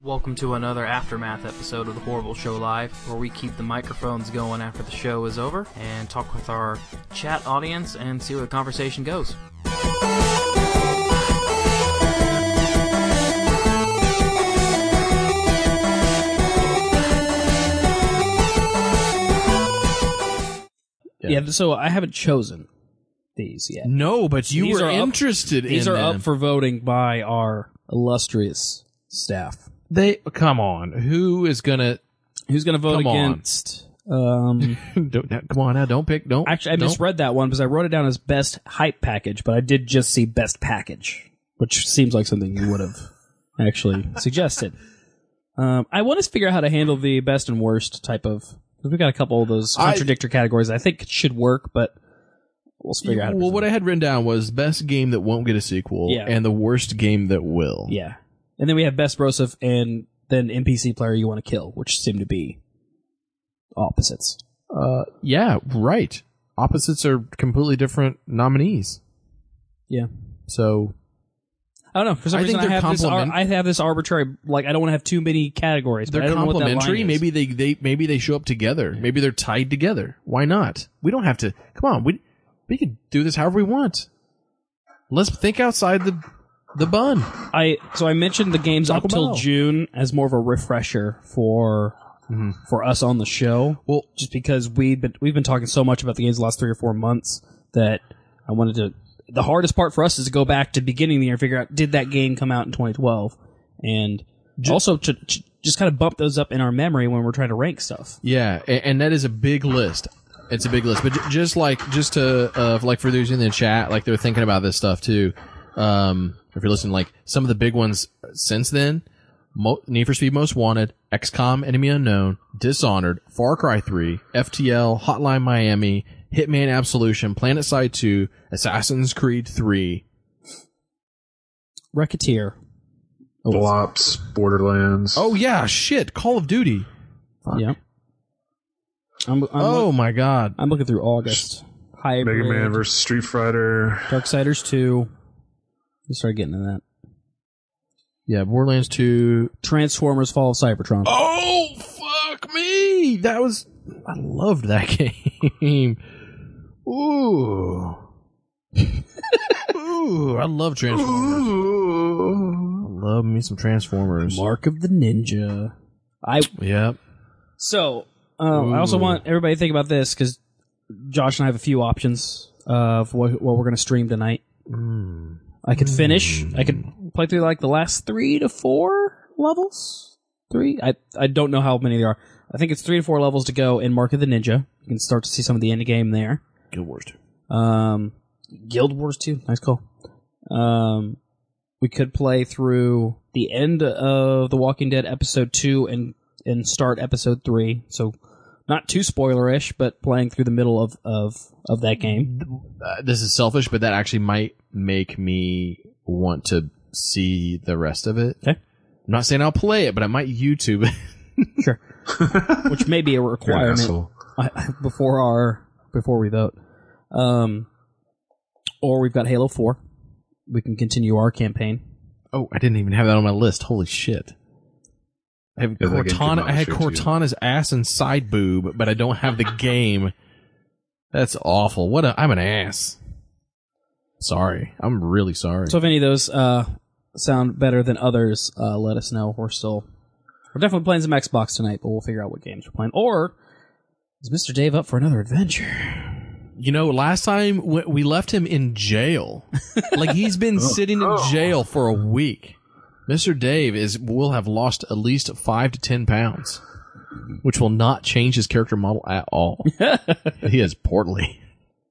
Welcome to another Aftermath episode of The Horrible Show Live, where we keep the microphones going after the show is over and talk with our chat audience and see where the conversation goes. Yeah, so I haven't chosen these yet. No, but These were are up- interested in These are them. up for voting by our illustrious staff. Come on. Who's gonna vote Come on. against? Actually, come on now, don't pick I don't. misread that one because I wrote it down as best hype package, but I did just see best package, which seems like something you would have actually suggested. I want to figure out how to handle the best and worst type of, because we got a couple of those contradictory categories I think should work, but we'll figure out how to Well, what I had written down was best game that won't get a sequel and the worst game that will. Yeah. And then we have best brosif and then NPC player you want to kill, which seem to be opposites. Yeah, right. Opposites are completely different nominees. Yeah. So I don't know. For some I reason, think they're I have this arbitrary, like, I don't want to have too many categories. But they're I don't know what that complementary. line is. Maybe they show up together. Maybe they're tied together. Why not? We don't have to. Come on, we can do this however we want. Let's think outside the bun. So I mentioned the games Taco up till Bell. June as more of a refresher for us on the show. Well, just because we've been talking so much about the games the last 3 or 4 months that I wanted to. The hardest part for us is to go back to the beginning of the year and figure out, did that game come out in 2012, and also to just kind of bump those up in our memory when we're trying to rank stuff. Yeah, and that is a big list. It's a big list, but just to for those in the chat, like they're thinking about this stuff too. If you're listening, like some of the big ones since then: Need for Speed Most Wanted, XCOM: Enemy Unknown, Dishonored, Far Cry 3, FTL, Hotline Miami, Hitman Absolution, PlanetSide 2, Assassin's Creed 3, Racketeer. Blops, Borderlands. Oh yeah, shit, Call of Duty. Fuck. Yeah. My god. I'm looking through August. Hybrid, Mega Man vs. Street Fighter. Darksiders 2. We started getting to that. Yeah, Borderlands 2. Transformers: Fall of Cybertron. Oh, fuck me! I loved that game. Ooh. Ooh, I love Transformers. I love me some Transformers. Mark of the Ninja. Yep. So, I also want everybody to think about this, because Josh and I have a few options of what we're going to stream tonight. I could finish. I could play through like the last 3 to 4 levels. 3? I don't know how many there are. I think it's 3 to 4 levels to go in Mark of the Ninja. You can start to see some of the end game there. Guild Wars 2. Guild Wars 2. Nice call. We could play through the end of The Walking Dead episode 2 and start episode 3. So not too spoilerish, but playing through the middle of that game. This is selfish, but that actually might make me want to see the rest of it. Okay. I'm not saying I'll play it, but I might YouTube it. Sure. Which may be a requirement before we vote. Or we've got Halo 4. We can continue our campaign. Oh, I didn't even have that on my list. Holy shit. I have Cortana. I had Cortana's ass and side boob, but I don't have the game. That's awful. I'm an ass. Sorry. I'm really sorry. So if any of those sound better than others, let us know. We're definitely playing some Xbox tonight, but we'll figure out what games we're playing. Or is Mr. Dave up for another adventure? You know, last time we left him in jail. Like, he's been sitting in jail for a week. Mr. Dave will have lost at least 5 to 10 pounds, which will not change his character model at all. He is portly.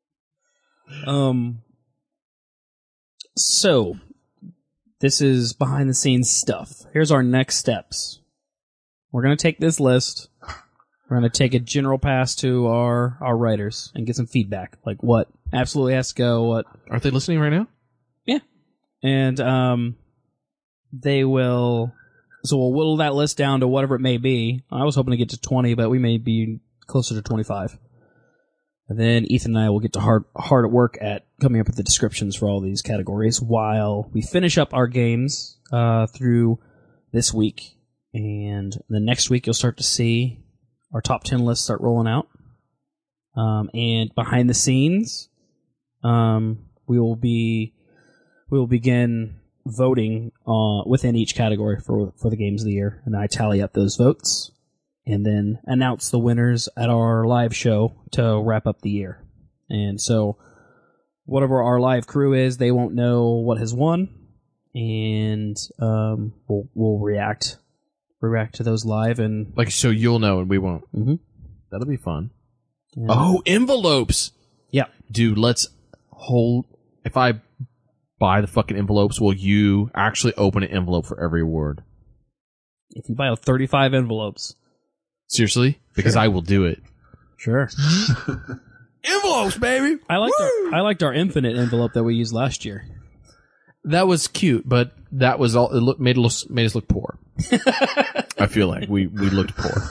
So, this is behind the scenes stuff. Here's our next steps. We're going to take this list. We're going to take a general pass to our writers and get some feedback. Like what absolutely has to go, what... Aren't they listening right now? Yeah. And they will... So we'll whittle that list down to whatever it may be. I was hoping to get to 20, but we may be closer to 25. And then Ethan and I will get to hard at work at coming up with the descriptions for all these categories while we finish up our games through this week And the next week you'll start to see our top 10 lists start rolling out. And behind the scenes, we will begin voting within each category for the games of the year, and I tally up those votes and then announce the winners at our live show to wrap up the year. And so whatever our live crew is, they won't know what has won, and we'll react to those live, and Like, so you'll know and we won't. Mhm. That'll be fun. Yeah. Oh, envelopes! Yeah. Dude, let's hold... If I buy the fucking envelopes, will you actually open an envelope for every award? If you buy 35 envelopes. Seriously? Because I will do it. Sure. Envelopes, baby! I liked our infinite envelope that we used last year. That was cute, but that was all. It made us look poor. I feel like we looked poor.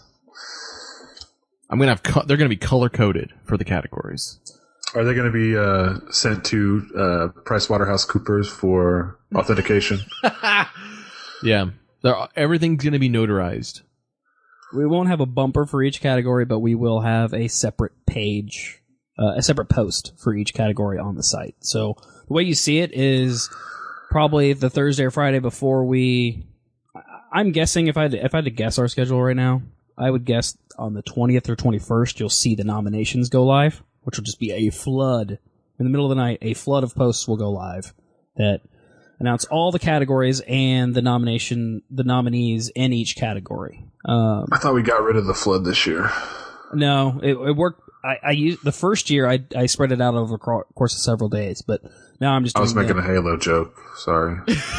I'm gonna have. They're gonna be color coded for the categories. Are they going to be sent to PricewaterhouseCoopers for authentication? Yeah, everything's gonna be notarized. We won't have a bumper for each category, but we will have a separate page, a separate post for each category on the site. So the way you see it is probably the Thursday or Friday before we. I'm guessing if I had to guess our schedule right now, I would guess on the 20th or 21st you'll see the nominations go live, which will just be a flood in the middle of the night. A flood of posts will go live that announce all the categories and the nominees in each category. I thought we got rid of the flood this year. No, it worked. I used the first year. I spread it out over the course of several days, but now I'm just. I was making a Halo joke. Sorry.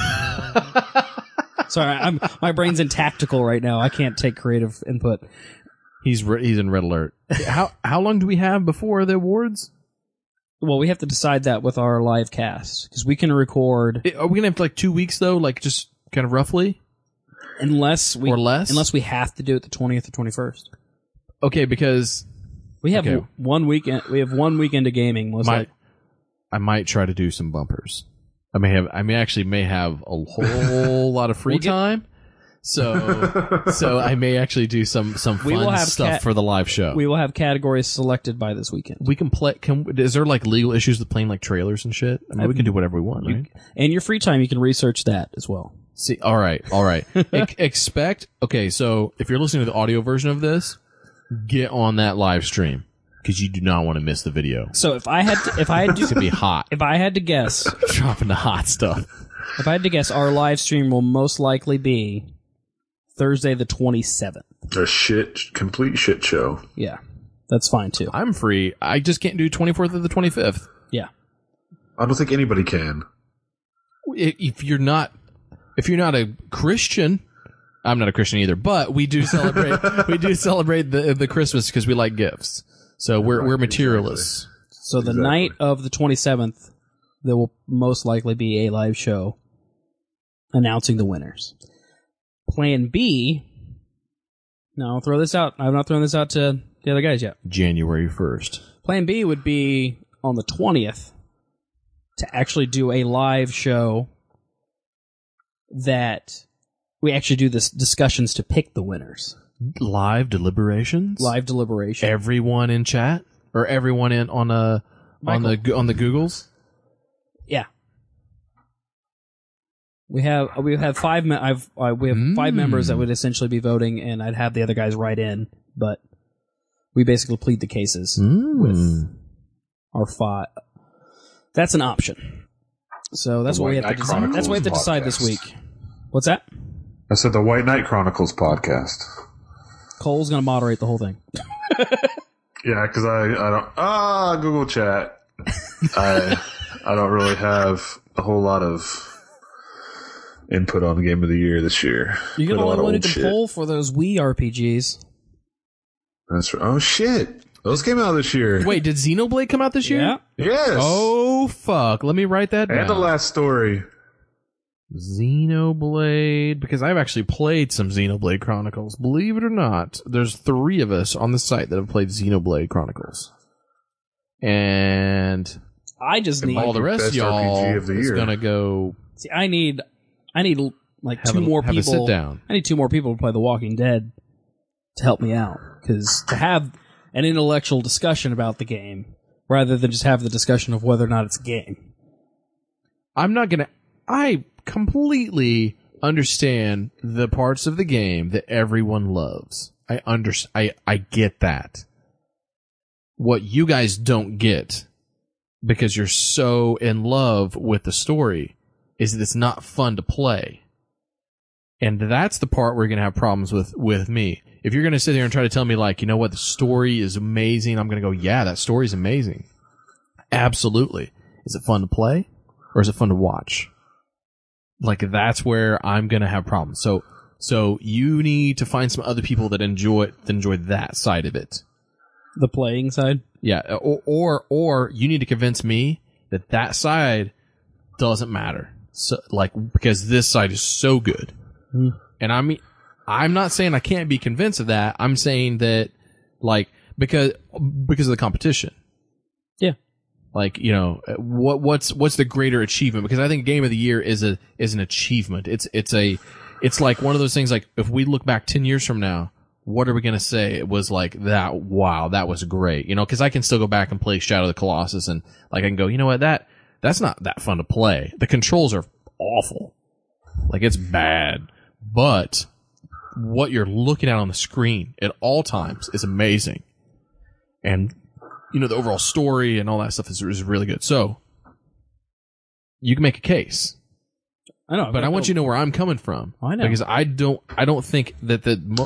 Sorry, my brain's in tactical right now. I can't take creative input. He's in red alert. How long do we have before the awards? Well, we have to decide that with our live cast because we can record. Are we gonna have like 2 weeks though? Like just kind of roughly, unless we or less, unless we have to do it the 20th or 21st. Okay, because we have 1 weekend. We have 1 weekend of gaming. I might try to do some bumpers. I may actually have a whole lot of free time. So I may actually do some fun stuff for the live show. We will have categories selected by this weekend. We can play. Is there like legal issues with playing like trailers and shit? I mean, we can do whatever we want, right? And your free time, you can research that as well. See, all right. Expect. Okay, so if you're listening to the audio version of this, get on that live stream because you do not want to miss the video. So if I had to, it's gonna be hot. If I had to guess, dropping the hot stuff. If I had to guess, our live stream will most likely be Thursday the 27th. A complete shit show. Yeah, that's fine too. I'm free. I just can't do 24th or the 25th. Yeah, I don't think anybody can. If you're not a Christian, I'm not a Christian either. But we do celebrate. the Christmas because we like gifts. So we're materialists. Exactly. So the night of the 27th, there will most likely be a live show announcing the winners. Plan B. Now I'll throw this out. I've not thrown this out to the other guys yet. January 1st. Plan B would be on the 20th to actually do a live show that we actually do this discussions to pick the winners. Live deliberations. Everyone in chat or everyone in on the Googles. Yeah. We have 5 5 members that would essentially be voting, and I'd have the other guys write in, but we basically plead the cases with our 5. That's an option. So that's what we have to decide. That's what we have to decide this week. What's that? I said the White Knight Chronicles podcast. Cole's going to moderate the whole thing. Yeah, because I don't Google Chat. I don't really have a whole lot of input on the game of the year this year. You're the only one who can poll for those Wii RPGs. That's right. Oh shit! Those came out this year. Wait, did Xenoblade come out this year? Yeah. Yes. Oh fuck! Let me write that down. And The Last Story. Xenoblade, because I've actually played some Xenoblade Chronicles. Believe it or not, there's 3 of us on the site that have played Xenoblade Chronicles, and I just need all the rest of y'all RPG of the is year. gonna go. See, I need like Have two a- more have a people. sit down. I need 2 more people to play The Walking Dead to help me out, because to have an intellectual discussion about the game rather than just have the discussion of whether or not it's a game. I completely understand the parts of the game that everyone loves. I get that. What you guys don't get, because you're so in love with the story, is that it's not fun to play. And that's the part where you're going to have problems with me. If you're going to sit there and try to tell me, like, you know what, the story is amazing, I'm going to go, yeah, that story's amazing. Absolutely. Is it fun to play? Or is it fun to watch? Like, that's where I'm going to have problems. So you need to find some other people that enjoy that side of it. The playing side? Yeah, or you need to convince me that side doesn't matter. So, like, because this side is so good. Mm. And I'm not saying I can't be convinced of that. I'm saying that, like, because of the competition. Yeah. Like, you know, what's the greater achievement? Because I think Game of the Year is an achievement. It's like one of those things, like, if we look back 10 years from now, what are we going to say? It was like that. Wow, that was great. You know, because I can still go back and play Shadow of the Colossus, and like I can go, you know what, that's not that fun to play. The controls are awful. Like, it's bad. But what you're looking at on the screen at all times is amazing. And, you know, the overall story and all that stuff is really good. So, you can make a case. I know. But I want you to know where I'm coming from. I know. Because I don't think that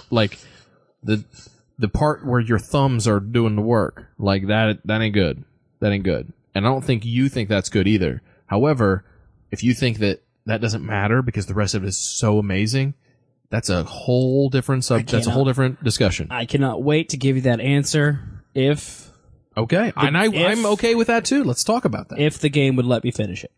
the part where your thumbs are doing the work, like that ain't good. That ain't good. And I don't think you think that's good either. However, if you think that doesn't matter because the rest of it is so amazing, that's a whole different that's a whole different discussion. I cannot wait to give you that answer if Okay. I'm okay with that too. Let's talk about that. the game would let me finish it.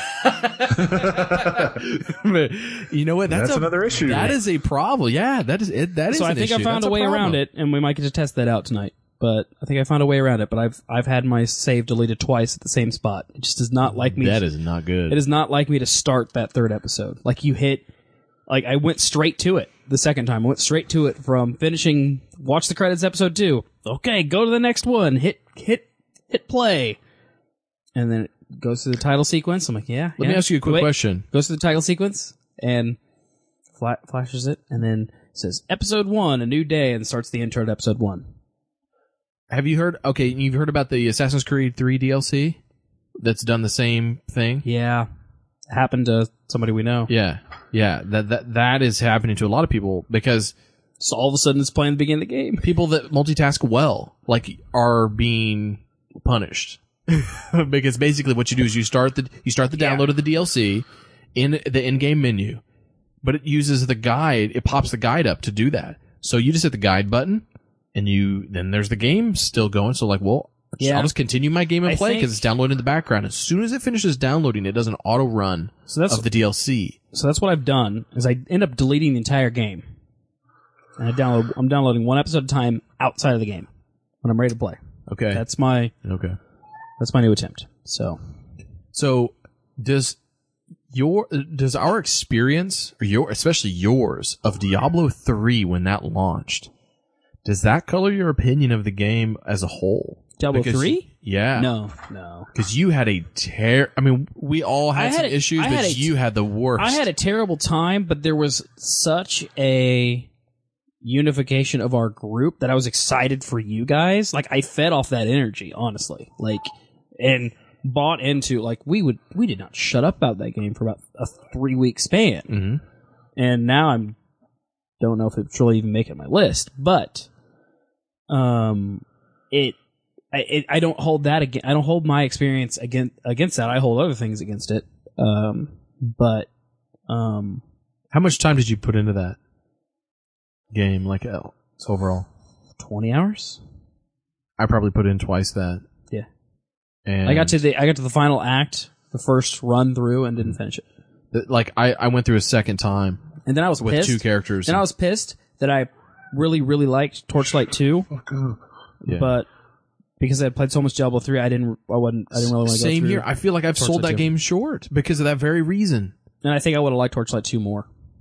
You know what? That's another issue. That is a problem. Yeah, that is it. That is So an I think issue. I found That's a way problem. around it, and we might get to test that out tonight. But I think I found a way around it. But I've had my save deleted twice at the same spot. It just does not like me. That is not good. It is not like me to start that third episode. Like I went straight to it the second time. I went straight to it from finishing. Watch the credits, episode 2. Okay, go to the next one. Hit play, and then it goes to the title sequence. I'm like, yeah. Let me ask you a quick question. Goes to the title sequence and flashes it, and then says episode 1, a new day, and starts the intro to episode 1. Have you heard? Okay, you've heard about the Assassin's Creed 3 DLC that's done the same thing. Yeah, happened to somebody we know. Yeah. That is happening to a lot of people because So all of a sudden, it's playing the beginning of the game. people that multitask well, like, are being punished because basically what you do is you start the download of the DLC in the in-game menu, but it uses the guide. It pops the guide up to do that. So you just hit the guide button, and then there's the game still going. So, like, well, Yeah. I'll just continue my game and I play think- because it's downloading in the background. As soon as it finishes downloading, it does an auto run of the DLC. So that's what I've done, is I end up deleting the entire game. And I'm downloading one episode at a time outside of the game when I'm ready to play. Okay. That's my new attempt. So does our experience, or especially yours, of Diablo 3 when that launched, does that color your opinion of the game as a whole? Diablo 3? Yeah. No. Because you had we all had some issues, but you had the worst. I had a terrible time, but there was such a unification of our group that I was excited for you guys. Like, I fed off that energy, honestly. Like, and bought into, like, we did not shut up about that game for about a 3-week span. Mm-hmm. And now don't know if it's really even making my list, but I don't hold that again. I don't hold my experience against that. I hold other things against it. But How much time did you put into that game, like, overall? 20 hours? I probably put in twice that. Yeah. And I got to the final act, the first run through, and didn't finish it. like, I went through a second time And then I was with pissed. 2 characters. Then I was pissed that I really, really liked Torchlight 2, Yeah. but because I had played so much Diablo 3, I didn't really want to go through. Same here. I feel like I've sold Torchlight that 2. game short because of that very reason. And I think I would have liked Torchlight 2 more.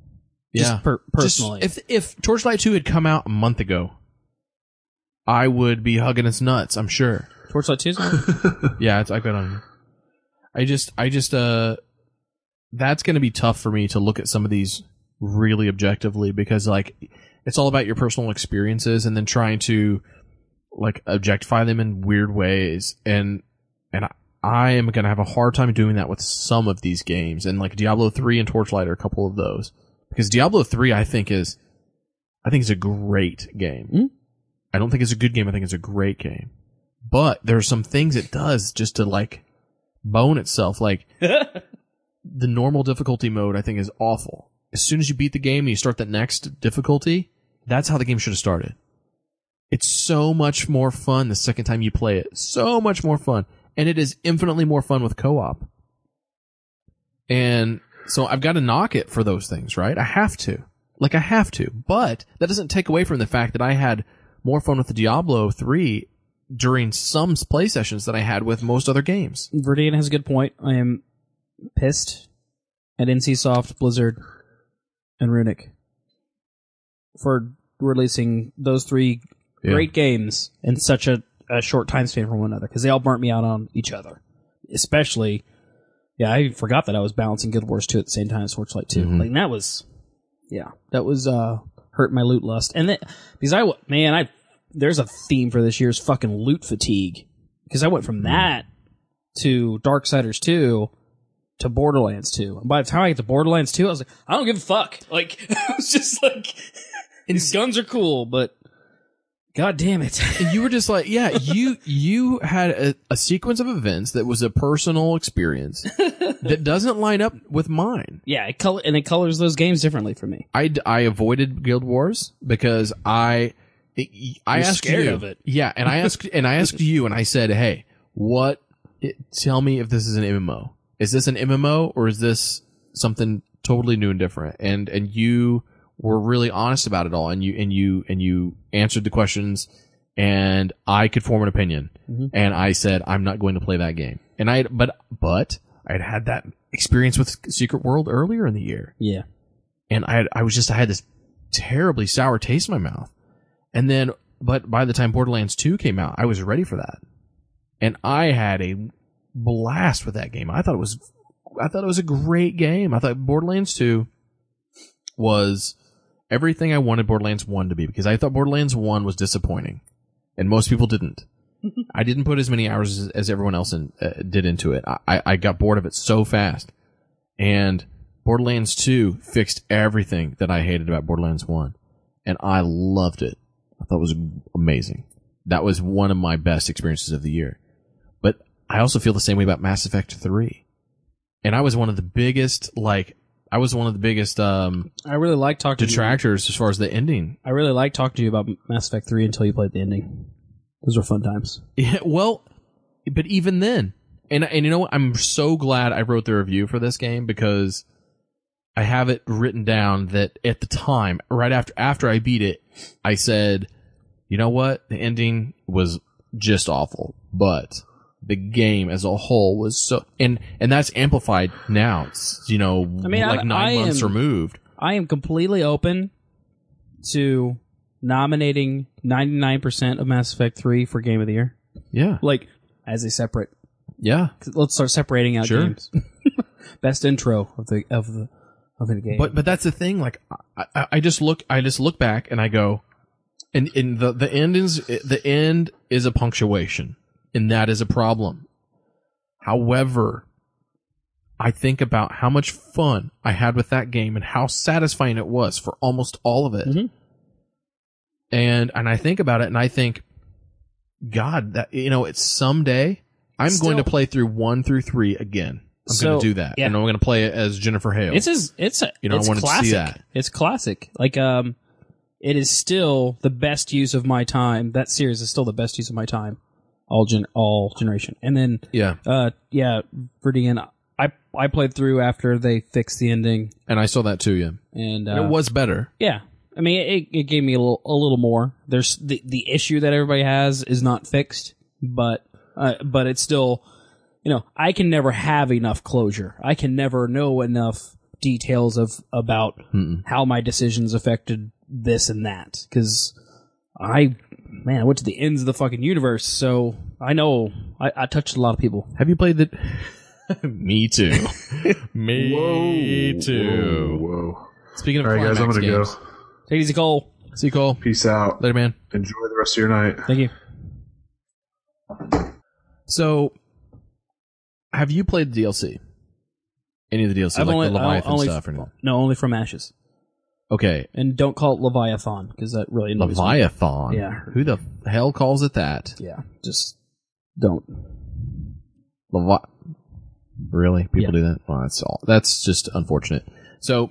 Just personally. If Torchlight 2 had come out a month ago, I would be hugging its nuts, I'm sure. Torchlight 2's Yeah, I got on. I just that's going to be tough for me to look at some of these really objectively, because like it's all about your personal experiences and then trying to like objectify them in weird ways, and I am going to have a hard time doing that with some of these games, and like Diablo 3 and Torchlight are a couple of those, because Diablo 3 I think is a great game. Mm-hmm. I don't think it's a good game. I think it's a great game, but there are some things it does just to like bone itself. Like the normal difficulty mode I think is awful. As soon as you beat the game and you start that next difficulty, that's how the game should have started. It's so much more fun the second time you play it. So much more fun. And it is infinitely more fun with co-op. And so I've got to knock it for those things, right? I have to. But that doesn't take away from the fact that I had more fun with the Diablo 3 during some play sessions than I had with most other games. Verdian has a good point. I am pissed at NCSoft, Blizzard, and Runic for releasing those three great games in such a short time span from one another, because they all burnt me out on each other. Especially, I forgot that I was balancing Guild Wars 2 at the same time as Torchlight 2. Mm-hmm. Like that was hurt my loot lust. And then, because there's a theme for this year's fucking loot fatigue, because I went from that to Darksiders 2 to Borderlands 2. And by the time I get to Borderlands 2, I was like, I don't give a fuck. Like, I was just like, these guns are cool, but God damn it. And you were just like, you had a sequence of events that was a personal experience that doesn't line up with mine. Yeah, it colors those games differently for me. I avoided Guild Wars because I asked scared you, of it. Yeah, and I asked you, and I said, hey, tell me if this is an MMO. Is this an MMO or is this something totally new and different? And you were really honest about it all, and you answered the questions, and I could form an opinion. Mm-hmm. And I said, I'm not going to play that game. And but I'd had that experience with Secret World earlier in the year. Yeah. And I had this terribly sour taste in my mouth. And then, but by the time Borderlands 2 came out, I was ready for that. And I had a blast with that game. I thought it was a great game. I thought Borderlands 2 was everything I wanted Borderlands 1 to be, because I thought Borderlands 1 was disappointing. And most people didn't. I didn't put as many hours as everyone else did into it. I got bored of it so fast. And Borderlands 2 fixed everything that I hated about Borderlands 1. And I loved it. I thought it was amazing. That was one of my best experiences of the year. But I also feel the same way about Mass Effect 3. And I was one of the biggest, I really like talking detractors as far as the ending. I really like talking to you about Mass Effect 3 until you played the ending. Those were fun times. Yeah, well, but even then, and you know what? I'm so glad I wrote the review for this game, because I have it written down that at the time, right after I beat it, I said, you know what? The ending was just awful, but the game as a whole was so, and that's amplified now. It's, 9 months removed. I am completely open to nominating 99% of Mass Effect 3 for Game of the Year. Yeah. As a separate. Yeah. Let's start separating out sure. games. Best intro of the game. But that's the thing. Like, I just look back and I go, and the end is a punctuation, and that is a problem. However, I think about how much fun I had with that game and how satisfying it was for almost all of it. Mm-hmm. And I think about it and I think, God, that, it's someday I'm going to play through 1 through 3 again. I'm going to do that. Yeah. And I'm going to play it as Jennifer Hale. It's I wanted classic. to see that. It's classic. It is still the best use of my time. That series is still the best use of my time. All generation. And then, Verdian, I played through after they fixed the ending. And I saw that too, yeah. And it was better. Yeah. I mean, it gave me a little more. There's the issue that everybody has is not fixed, but it's still, I can never have enough closure. I can never know enough details about how my decisions affected this and that. Because I went to the ends of the fucking universe, so I know I touched a lot of people. Have you played the... Me too. Me too. Whoa. Speaking of All right, guys, I'm Climax going to games. go. Take it easy, Cole. See you, Cole. Peace out. Later, man. Enjoy the rest of your night. Thank you. So, have you played the DLC? Any of the DLC, like the Leviathan stuff? Or anything? No, only from Ashes. Okay. And don't call it Leviathan, because that really annoys me. Leviathan? Yeah. Who the hell calls it that? Yeah, just don't. Really? People Yeah. do that? Well, that's just unfortunate. So,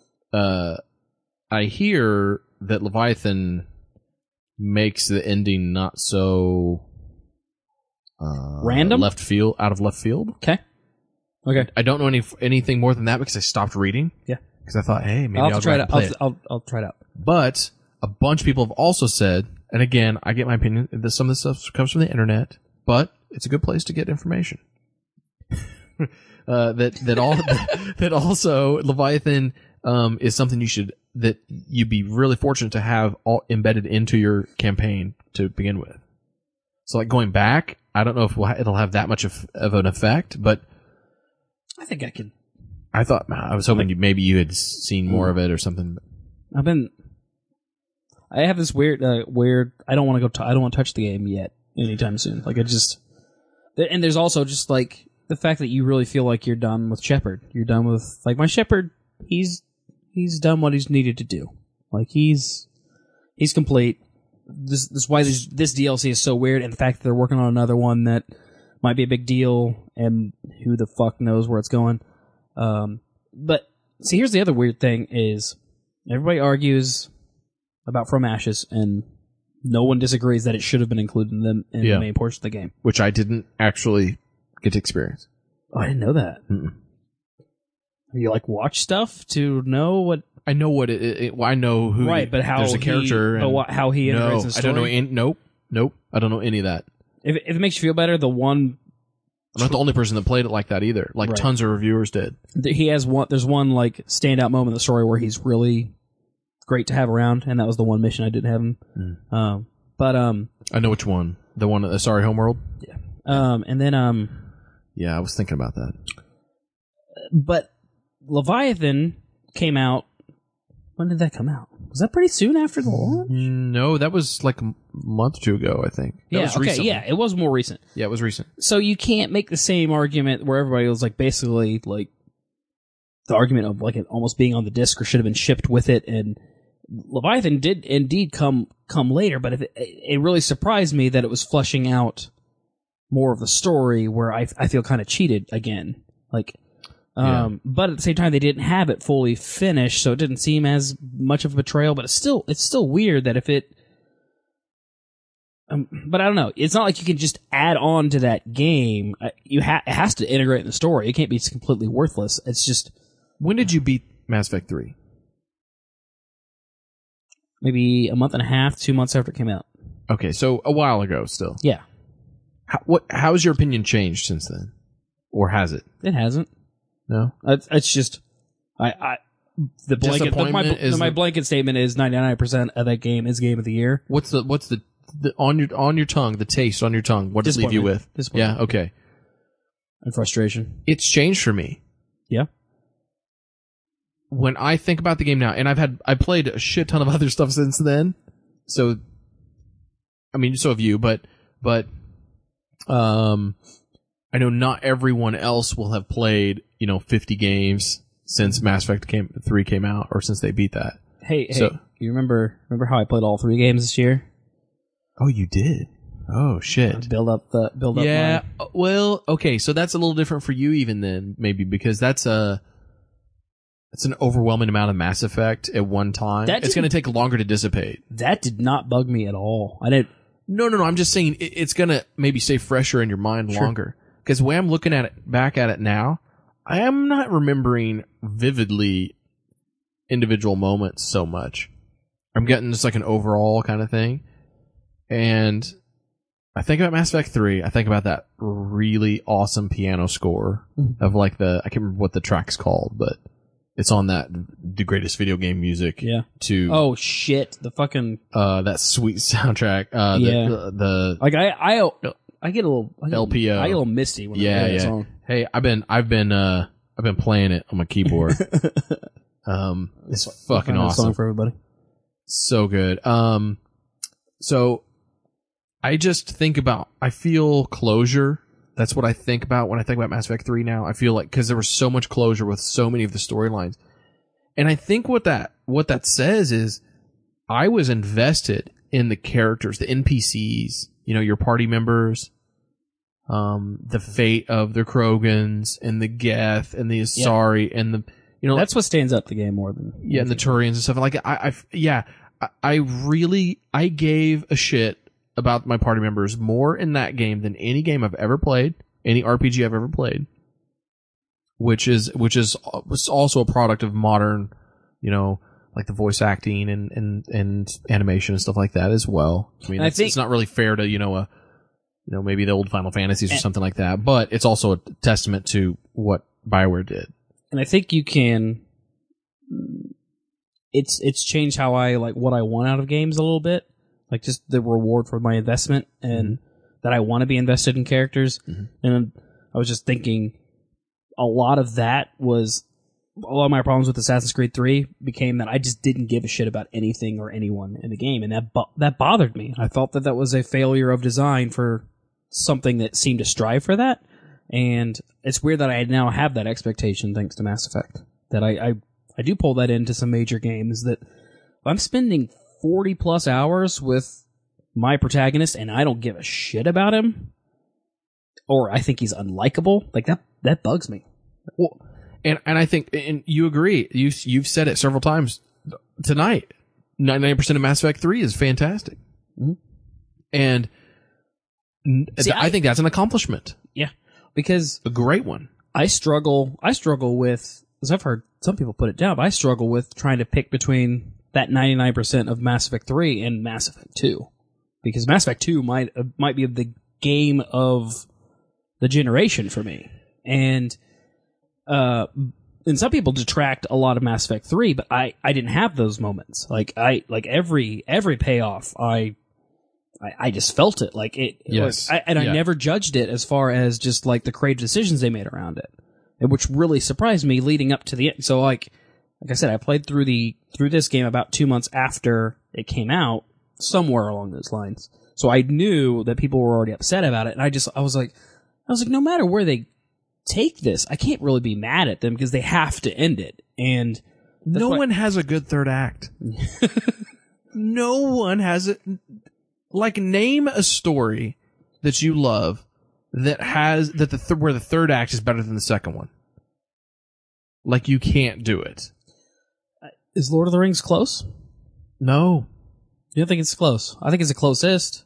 I hear that Leviathan makes the ending not so random, out of left field. Okay. I don't know anything more than that because I stopped reading. Yeah. Because I thought, hey, maybe I'll I'll try it out. play it. I'll try it out. But a bunch of people have also said, and again, I get my opinion. Some of this stuff comes from the internet, but it's a good place to get information. that also Leviathan is something you'd be really fortunate to have all embedded into your campaign to begin with. So like going back, I don't know if it'll have that much of an effect, but I think I could. I was hoping maybe you had seen more of it or something. I have this weird. I don't want to go. I don't want to touch the game yet anytime soon. Like and there's also just like the fact that you really feel like you're done with Shepard. You're done with like my Shepard. He's done what he's needed to do. Like he's complete. This is why this DLC is so weird, and the fact that they're working on another one that might be a big deal, and who the fuck knows where it's going. But see, here's the other weird thing: is everybody argues about From Ashes, and no one disagrees that it should have been included in the main portion of the game, which I didn't actually get to experience. Oh, I didn't know that. Mm-mm. You like watch stuff to know what? I know what I know who. Right, but how there's a character. how he integrates the story. I don't know. Nope. I don't know any of that. If it makes you feel better, the one. I'm not the only person that played it like that either. Like Right. tons of reviewers did. He has one. There's one like standout moment in the story where he's really great to have around, and that was the one mission I didn't have him. I know which one. The one. Sorry, Homeworld. Yeah. And then Yeah, I was thinking about that. But Leviathan came out. When did that come out? Was that pretty soon after the launch? No, that was like a month or two ago, I think. That was recent. Yeah, it was more recent. Yeah, it was recent. So you can't make the same argument where everybody was like basically like the argument of like it almost being on the disc or should have been shipped with it. And Leviathan did indeed come later, but it really surprised me that it was fleshing out more of the story where I feel kind of cheated again. Like, but at the same time they didn't have it fully finished, so it didn't seem as much of a betrayal. But it's still weird that if it. But I don't know. It's not like you can just add on to that game. It has to integrate in the story. It can't be completely worthless. It's just. When did you beat Mass Effect 3? Maybe a month and a half, 2 months after it came out. Okay, so a while ago still. Yeah. How's your opinion changed since then? Or has it? It hasn't. No? It's just. The blanket. My blanket statement is 99% of that game is game of the year. What's the on your tongue, the taste on your tongue? What does it leave you with? Yeah, okay. And frustration. It's changed for me. Yeah. When I think about the game now, and I played a shit ton of other stuff since then. So, I mean, so have you, but I know not everyone else will have played, 50 games since Mass Effect 3 came out, or since they beat that. Hey, you remember how I played all 3 games this year? Oh, you did? Oh, shit. Build up. Yeah, well, okay, so that's a little different for you even then, maybe, because that's an overwhelming amount of Mass Effect at one time. It's going to take longer to dissipate. That did not bug me at all. I didn't. No. I'm just saying it's going to maybe stay fresher in your mind longer. Because the way I'm looking back at it now, I am not remembering vividly individual moments so much. I'm getting just like an overall kind of thing. And I think about Mass Effect 3. I think about that really awesome piano score of like I can't remember what the track's called, but It's on the greatest video game music. Yeah. To Oh shit! The fucking that sweet soundtrack. Yeah. The like I get a little LPO. I get a little misty when I yeah, hear that yeah. song. Hey, I've been playing it on my keyboard. It's fucking Find that awesome. song for everybody. So good. So I just think about, I feel closure. That's what I think about when I think about Mass Effect 3 now. I feel like, cause there was so much closure with so many of the storylines. And I think what that says is I was invested in the characters, the NPCs, your party members, the fate of the Krogans and the Geth and the Asari and the, that's what stands up the game more than and the Turians and stuff. Like I gave a shit about my party members more in that game than any game I've ever played, any RPG I've ever played. Which is also a product of modern, like the voice acting and animation and stuff like that as well. I mean, it's not really fair to maybe the old Final Fantasies or something like that, but it's also a testament to what BioWare did. And I think you can. It's changed how I like what I want out of games a little bit, like just the reward for my investment and that I want to be invested in characters. And I was just thinking, a lot of my problems with Assassin's Creed 3 became that I just didn't give a shit about anything or anyone in the game, and that bothered me. I felt that was a failure of design for something that seemed to strive for that. And it's weird that I now have that expectation thanks to Mass Effect. That I do pull that into some major games, that I'm spending 40 plus hours with my protagonist and I don't give a shit about him, or I think he's unlikable. Like that bugs me. Well, and I think, and you agree, you've said it several times tonight, 99% of Mass Effect 3 is fantastic. And I think that's an accomplishment. Yeah. Because a great one. I struggle with, as I've heard some people put it down, but I struggle with trying to pick between that 99% of Mass Effect 3 and Mass Effect 2. Because Mass Effect 2 might be the game of the generation for me. And some people detract a lot of Mass Effect 3, but I didn't have those moments. Like every payoff, I just felt it. Like it. Yes. I never judged it as far as just like the creative decisions they made around it, which really surprised me leading up to the end. So like I said, I played through this game about 2 months after it came out, somewhere along those lines. So I knew that people were already upset about it, and I was like, no matter where they take this, I can't really be mad at them because they have to end it. And no one has a good third act. No one has it. Like, name a story that you love that has where the third act is better than the second one. Like, you can't do it. Is Lord of the Rings close? No. You don't think it's close? I think it's the closest.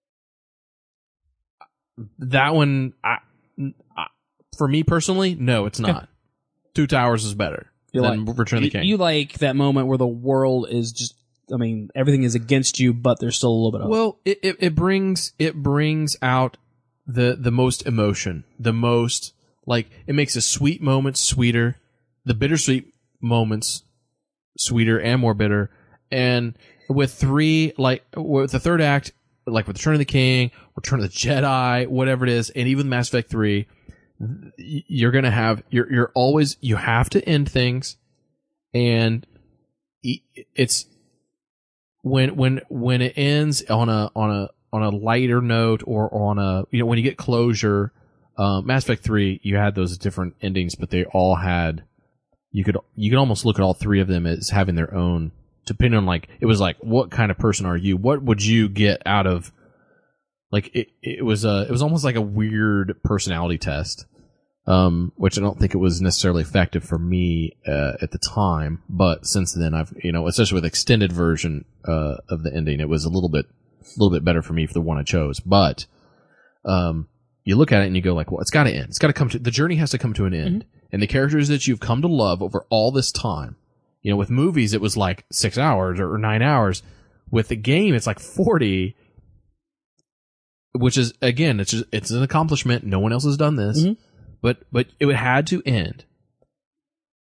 That one, for me personally, no, it's not. Two Towers is better than Return of the King. You like that moment where the world is just, everything is against you, but there's still a little bit of Well, it brings out the most emotion, the most, like, it makes the sweet moments sweeter, the bittersweet moments sweeter and more bitter. And with with the third act, like with Return of the King, Return of the Jedi, whatever it is, and even Mass Effect 3, you're gonna have, you have to end things, and it's, when it ends on a lighter note, or on a, when you get closure, Mass Effect 3, you had those different endings, but they all had, you could almost look at all three of them as having their own, depending on, like, it was like, what kind of person are you? What would you get out of, like, it was almost like a weird personality test, which I don't think it was necessarily effective for me, at the time, but since then I've, especially with extended version, of the ending, it was a little bit better for me for the one I chose, but, you look at it and you go like, well, it's gotta end. It's gotta the journey has to come to an end. And the characters that you've come to love over all this time, with movies, it was like 6 hours or 9 hours. With the game, it's like 40, which is, again, it's an accomplishment. No one else has done this, but it had to end.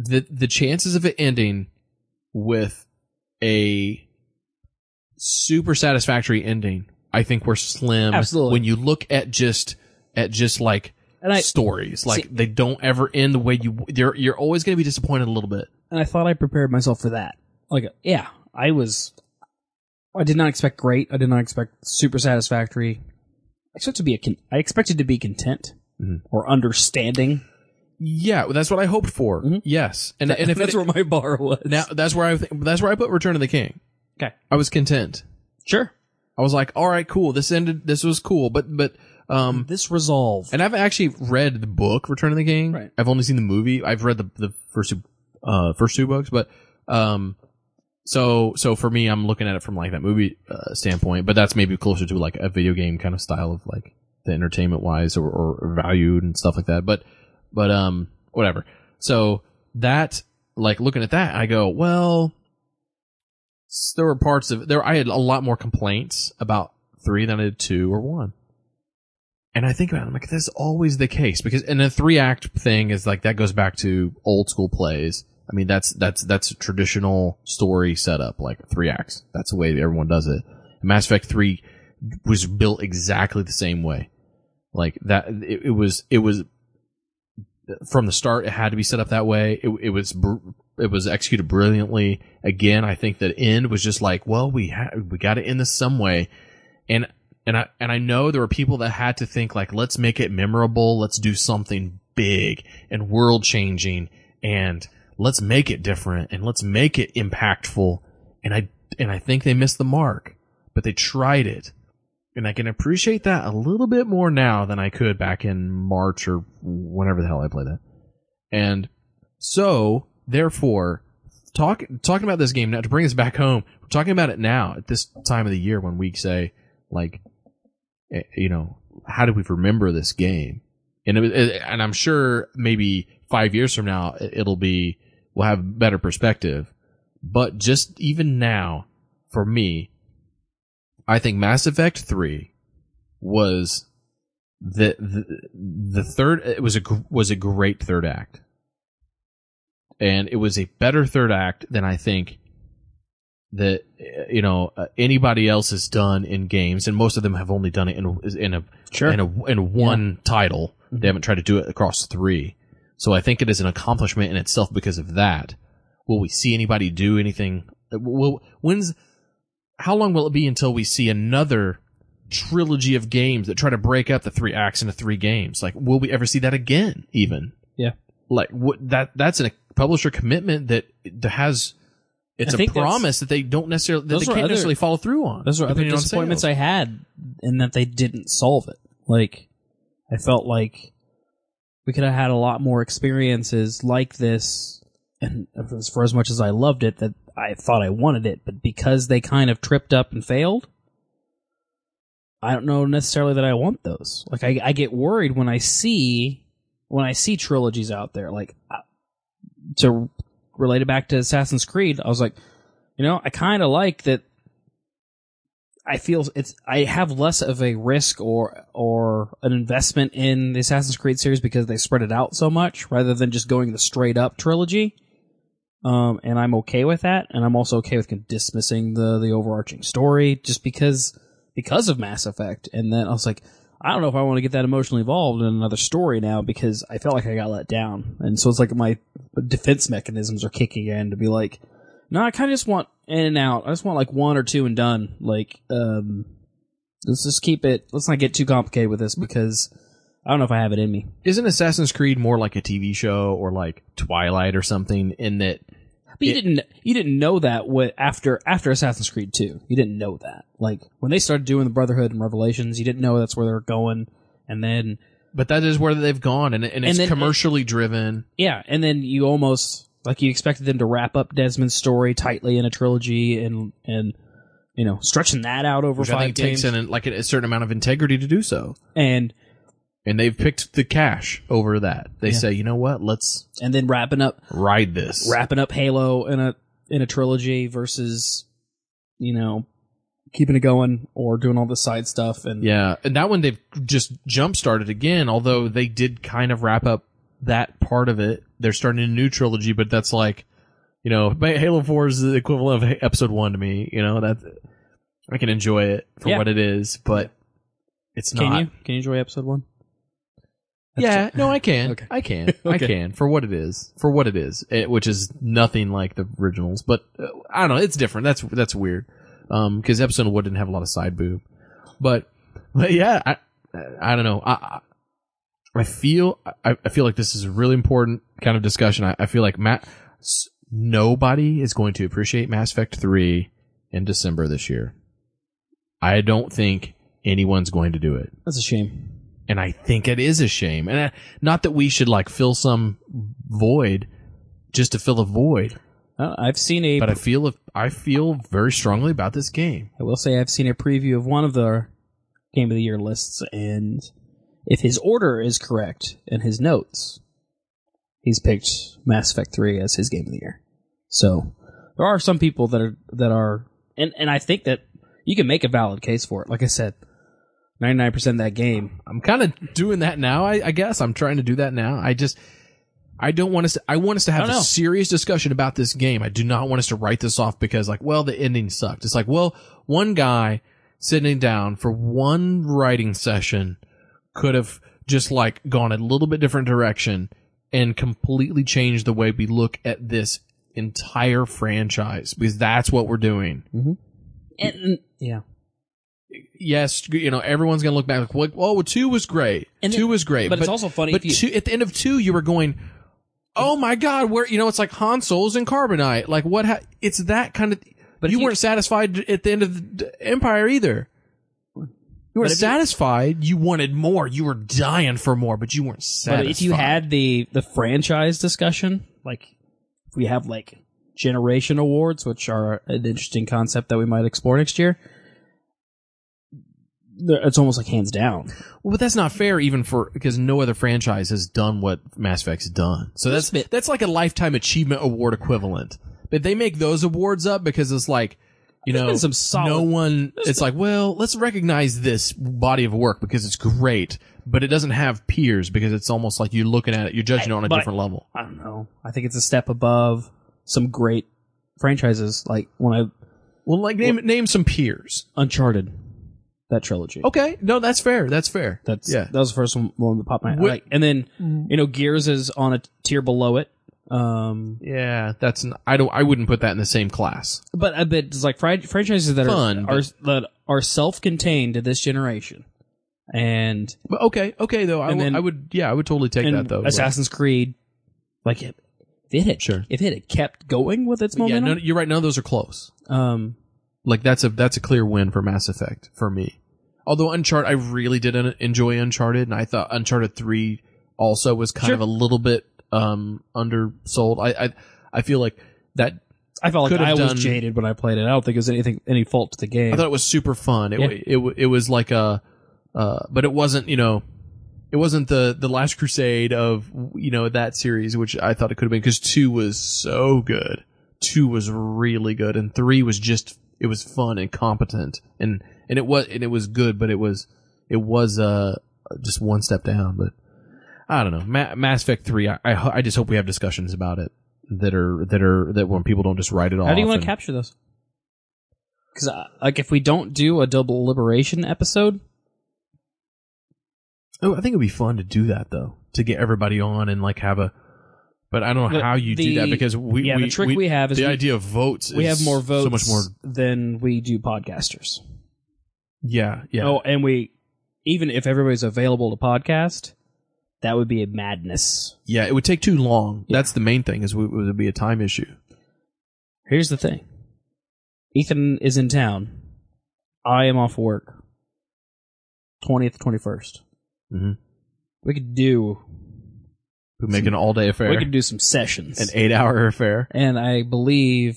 the chances of it ending with a super satisfactory ending, I think, were slim. Absolutely. When you look at just like stories, like they don't ever end the way you're always going to be disappointed a little bit. And I thought I prepared myself for that. Like, yeah, I did not expect great. I did not expect super satisfactory. I expected to be content or understanding. Yeah, that's what I hoped for. Mm-hmm. Yes, and if that's where my bar was. Now that's where I put Return of the King. Okay, I was content. Sure, I was like, all right, cool. This ended. This was cool, but this resolved. And I've actually read the book Return of the King. Right. I've only seen the movie. I've read the first two books, but so for me, I'm looking at it from like that movie standpoint. But that's maybe closer to like a video game kind of style of like the entertainment wise or valued and stuff like that. But whatever. So that, like, looking at that, I go, well, there were parts of there. I had a lot more complaints about 3 than I did 2 or 1. And I think about it, I'm like, that's always the case because, and the 3-act thing is like, that goes back to old school plays. I mean, that's a traditional story setup, like 3 acts. That's the way everyone does it. And Mass Effect 3 was built exactly the same way. Like that, it was from the start, it had to be set up that way. It was executed brilliantly. Again, I think that end was just like, well, we got to end this some way. And I know there were people that had to think like, let's make it memorable. Let's do something big and world changing, and let's make it different and let's make it impactful. And I think they missed the mark, but they tried it. And I can appreciate that a little bit more now than I could back in March or whenever the hell I played that. And so, therefore, talking about this game now, to bring us back home, we're talking about it now at this time of the year when we say, like, you know, how do we remember this game? And and I'm sure maybe 5 years from now we'll have better perspective. But just even now, for me, I think Mass Effect 3 was the third. It was a great third act, and it was a better third act than I think that anybody else has done in games, and most of them have only done it in one title. Mm-hmm. They haven't tried to do it across 3. So I think it is an accomplishment in itself because of that. Will we see anybody do anything? How long will it be until we see another trilogy of games that try to break up the 3 acts into 3 games? Like, will we ever see that again? Even like that's a publisher commitment that has. It's a promise that they don't necessarily can't necessarily follow through on. Those are other disappointments I had in that they didn't solve it. Like, I felt like we could have had a lot more experiences like this, and for as much as I loved it, that I thought I wanted it, but because they kind of tripped up and failed, I don't know necessarily that I want those. Like, I get worried when I see trilogies out there. Like, to relate it back to Assassin's Creed, I was like, I kind of like that. I feel I have less of a risk or an investment in the Assassin's Creed series because they spread it out so much rather than just going the straight up trilogy. And I'm okay with that, and I'm also okay with dismissing the overarching story just because of Mass Effect. And then I was like, I don't know if I want to get that emotionally involved in another story now because I felt like I got let down. And so it's like my defense mechanisms are kicking in to be like, no, I kind of just want in and out. I just want like 1 or 2 and done. Like, let's just keep it. Let's not get too complicated with this because I don't know if I have it in me. Isn't Assassin's Creed more like a TV show or like Twilight or something in that? But you didn't know that after Assassin's Creed 2. You didn't know that. Like, when they started doing the Brotherhood and Revelations, you didn't know that's where they were going. And then, but that is where they've gone, and it's commercially driven. Yeah, and then you almost like you expected them to wrap up Desmond's story tightly in a trilogy, and stretching that out over 5 games. Takes in like a certain amount of integrity to do so. And they've picked the cash over that. They say, you know what, let's wrapping up Halo in a trilogy versus, keeping it going or doing all the side stuff. And that one they've just jump started again. Although they did kind of wrap up that part of it. They're starting a new trilogy, but that's like, Halo 4 is the equivalent of episode 1 to me. That I can enjoy it for what it is, but it's not. Can you enjoy episode 1? I can. Okay. I can for what it is. Which is nothing like the originals, but I don't know. It's different. That's weird. Because episode 1 didn't have a lot of side boob, but yeah, I don't know. I feel like this is a really important kind of discussion. I feel like nobody is going to appreciate Mass Effect 3 in December this year. I don't think anyone's going to do it. That's a shame. And I think it is a shame. And not that we should like fill some void just to fill a void. I've seen but I feel very strongly about this game. I will say I've seen a preview of one of the Game of the Year lists, and if his order is correct in his notes, he's picked Mass Effect 3 as his Game of the Year. So there are some people that are, and I think that you can make a valid case for it. Like I said, 99% of that game. I'm kind of doing that now. I guess I'm trying to do that now. I want us to have a serious discussion about this game. I do not want us to write this off because the ending sucked. It's like, one guy sitting down for one writing session could have just gone a little bit different direction and completely changed the way we look at this entire franchise, because that's what we're doing. Mm-hmm. And yeah. Yes, everyone's going to look back 2 was great. 2 was great. But it's also funny. But at the end of 2, you were going, oh my God, where, it's like Han Solo's in Carbonite. Like it's that kind of, but you weren't satisfied at the end of the Empire either. You weren't satisfied. You wanted more. You were dying for more, but you weren't satisfied. But if you had the franchise discussion, if we have generation awards, which are an interesting concept that we might explore next year, it's almost hands down. Well, but that's not fair because no other franchise has done what Mass Effect's done. So that's like a Lifetime Achievement Award equivalent. But they make those awards up because it's some solid, no one, it's let's recognize this body of work because it's great, but it doesn't have peers because it's almost like you're looking at it, you're judging it on a different level. I don't know. I think it's a step above some great franchises. Name some peers. Uncharted. That trilogy. Okay, no, that's fair. That was the first one that popped my head. And then Gears is on a tier below it. Yeah, I wouldn't put that in the same class. But it's franchises that that are self-contained to this generation. And okay though, I would totally take that though. Assassin's Creed, if it had kept going with its momentum. Yeah, no, you're right. None of those are close. That's a clear win for Mass Effect for me. Although Uncharted, I really did enjoy Uncharted, and I thought Uncharted 3 also was kind of a little bit undersold. I feel like that. I felt like I was jaded when I played it. I don't think it was any fault to the game. I thought it was super fun. It was like but it wasn't it wasn't the Last Crusade of that series, which I thought it could have been, because 2 was so good. 2 was really good, and 3 was just. It was fun and competent, and it was good, but it was just one step down. But I don't know, Mass Effect 3. I just hope we have discussions about it that when people don't just write it off. How do you want to capture those? Because if we don't do a double Liberation episode, I think it'd be fun to do that though, to get everybody on and have a. But I don't know how you do that, because the trick we have is the idea of votes. We have more votes so much more than we do podcasters. Yeah. Oh, and even if everybody's available to podcast, that would be a madness. Yeah, it would take too long. Yeah. That's the main thing, it would be a time issue. Here's the thing. Ethan is in town. I am off work. 20th, 21st. Mm-hmm. We could do... We make an all-day affair. We could do some sessions. An 8-hour affair. And I believe...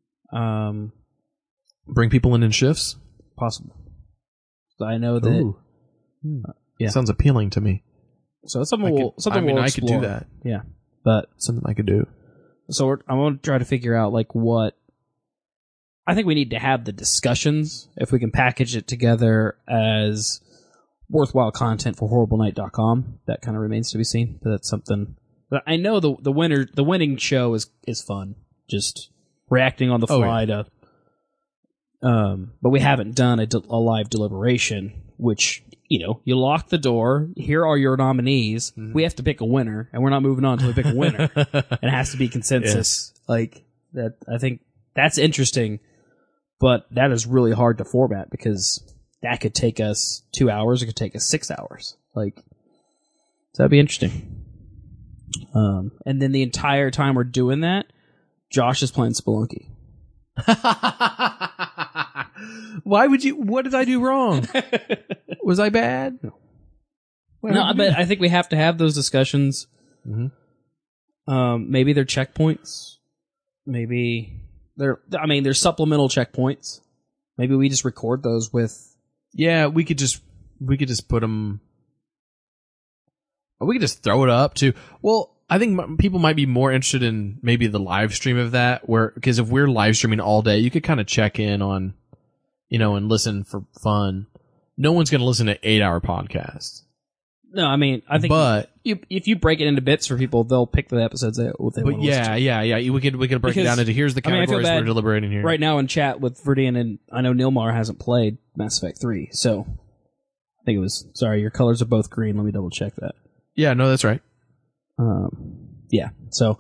Bring people in shifts? Possible. So I know that... Yeah. Sounds appealing to me. So it's something we'll I explore. could do that. Yeah. But something I could do. So I'm going to try to figure out what... I think we need to have the discussions, if we can package it together as worthwhile content for HorribleNight.com. That kind of remains to be seen. But that's something But I know the winning show is fun. Just reacting on the fly to. But we haven't done a live deliberation, which, you lock the door. Here are your nominees. Mm-hmm. We have to pick a winner, and we're not moving on until we pick a winner. And it has to be consensus. Yes. Like that. I think that's interesting, but that is really hard to format because that could take us 2 hours. It could take us 6 hours. Like, so that'd be interesting. And then the entire time we're doing that, Josh is playing Spelunky. Why would you? What did I do wrong? Was I bad? No, but I think we have to have those discussions. Mm-hmm. Maybe they're checkpoints. Maybe they're supplemental checkpoints. Maybe we just record those with. Yeah, we could just put them. Or we could just throw it up too. Well, I think people might be more interested in maybe the live stream of that, because if we're live streaming all day, you could kind of check in on, and listen for fun. No one's going to listen to an 8-hour podcast. No, I mean, I think, but if you break it into bits for people, they'll pick the episodes they want to listen to. Yeah. We could break it down into here's the categories we're deliberating here. Right now in chat with Verdian, and I know Nilmar hasn't played Mass Effect 3, so I think it was, sorry, your colors are both green. Let me double check that. Yeah, no, that's right. Yeah. So,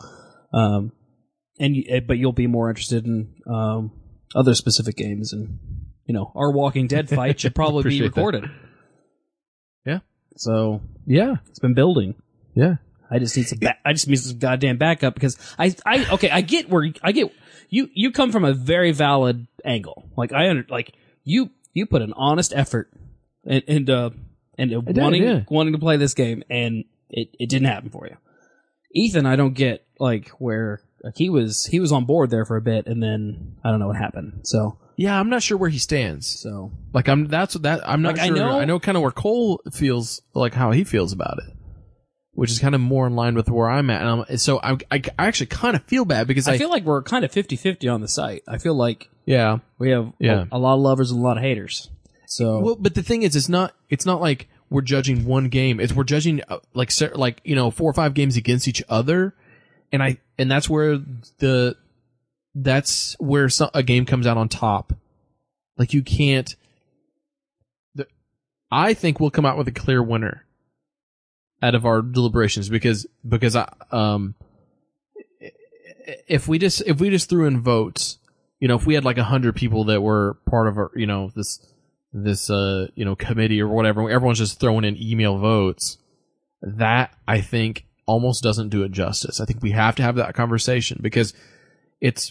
but you'll be more interested in other specific games, and our Walking Dead fight should probably be recorded. That. Yeah. So yeah, it's been building. Yeah. I just need some goddamn backup because I get you come from a very valid angle. Like you put an honest effort into wanting to play this game, and it didn't happen for you. Ethan, I don't get where he was on board there for a bit, and then I don't know what happened. So yeah, I'm not sure where he stands. So I'm not sure. I know kind of where Cole feels, how he feels about it, which is kind of more in line with where I'm at. And so I actually kind of feel bad because I feel like we're kind of 50-50 on the site. I feel like we have a lot of lovers and a lot of haters. So but the thing is, it's not like we're judging one game. We're judging 4 or 5 games against each other, and that's where a game comes out on top. Like you can't. I think we'll come out with a clear winner out of our deliberations because if we just threw in votes, if we had 100 people that were part of our this committee or whatever, everyone's just throwing in email votes, that I think almost doesn't do it justice. I think we have to have that conversation because it's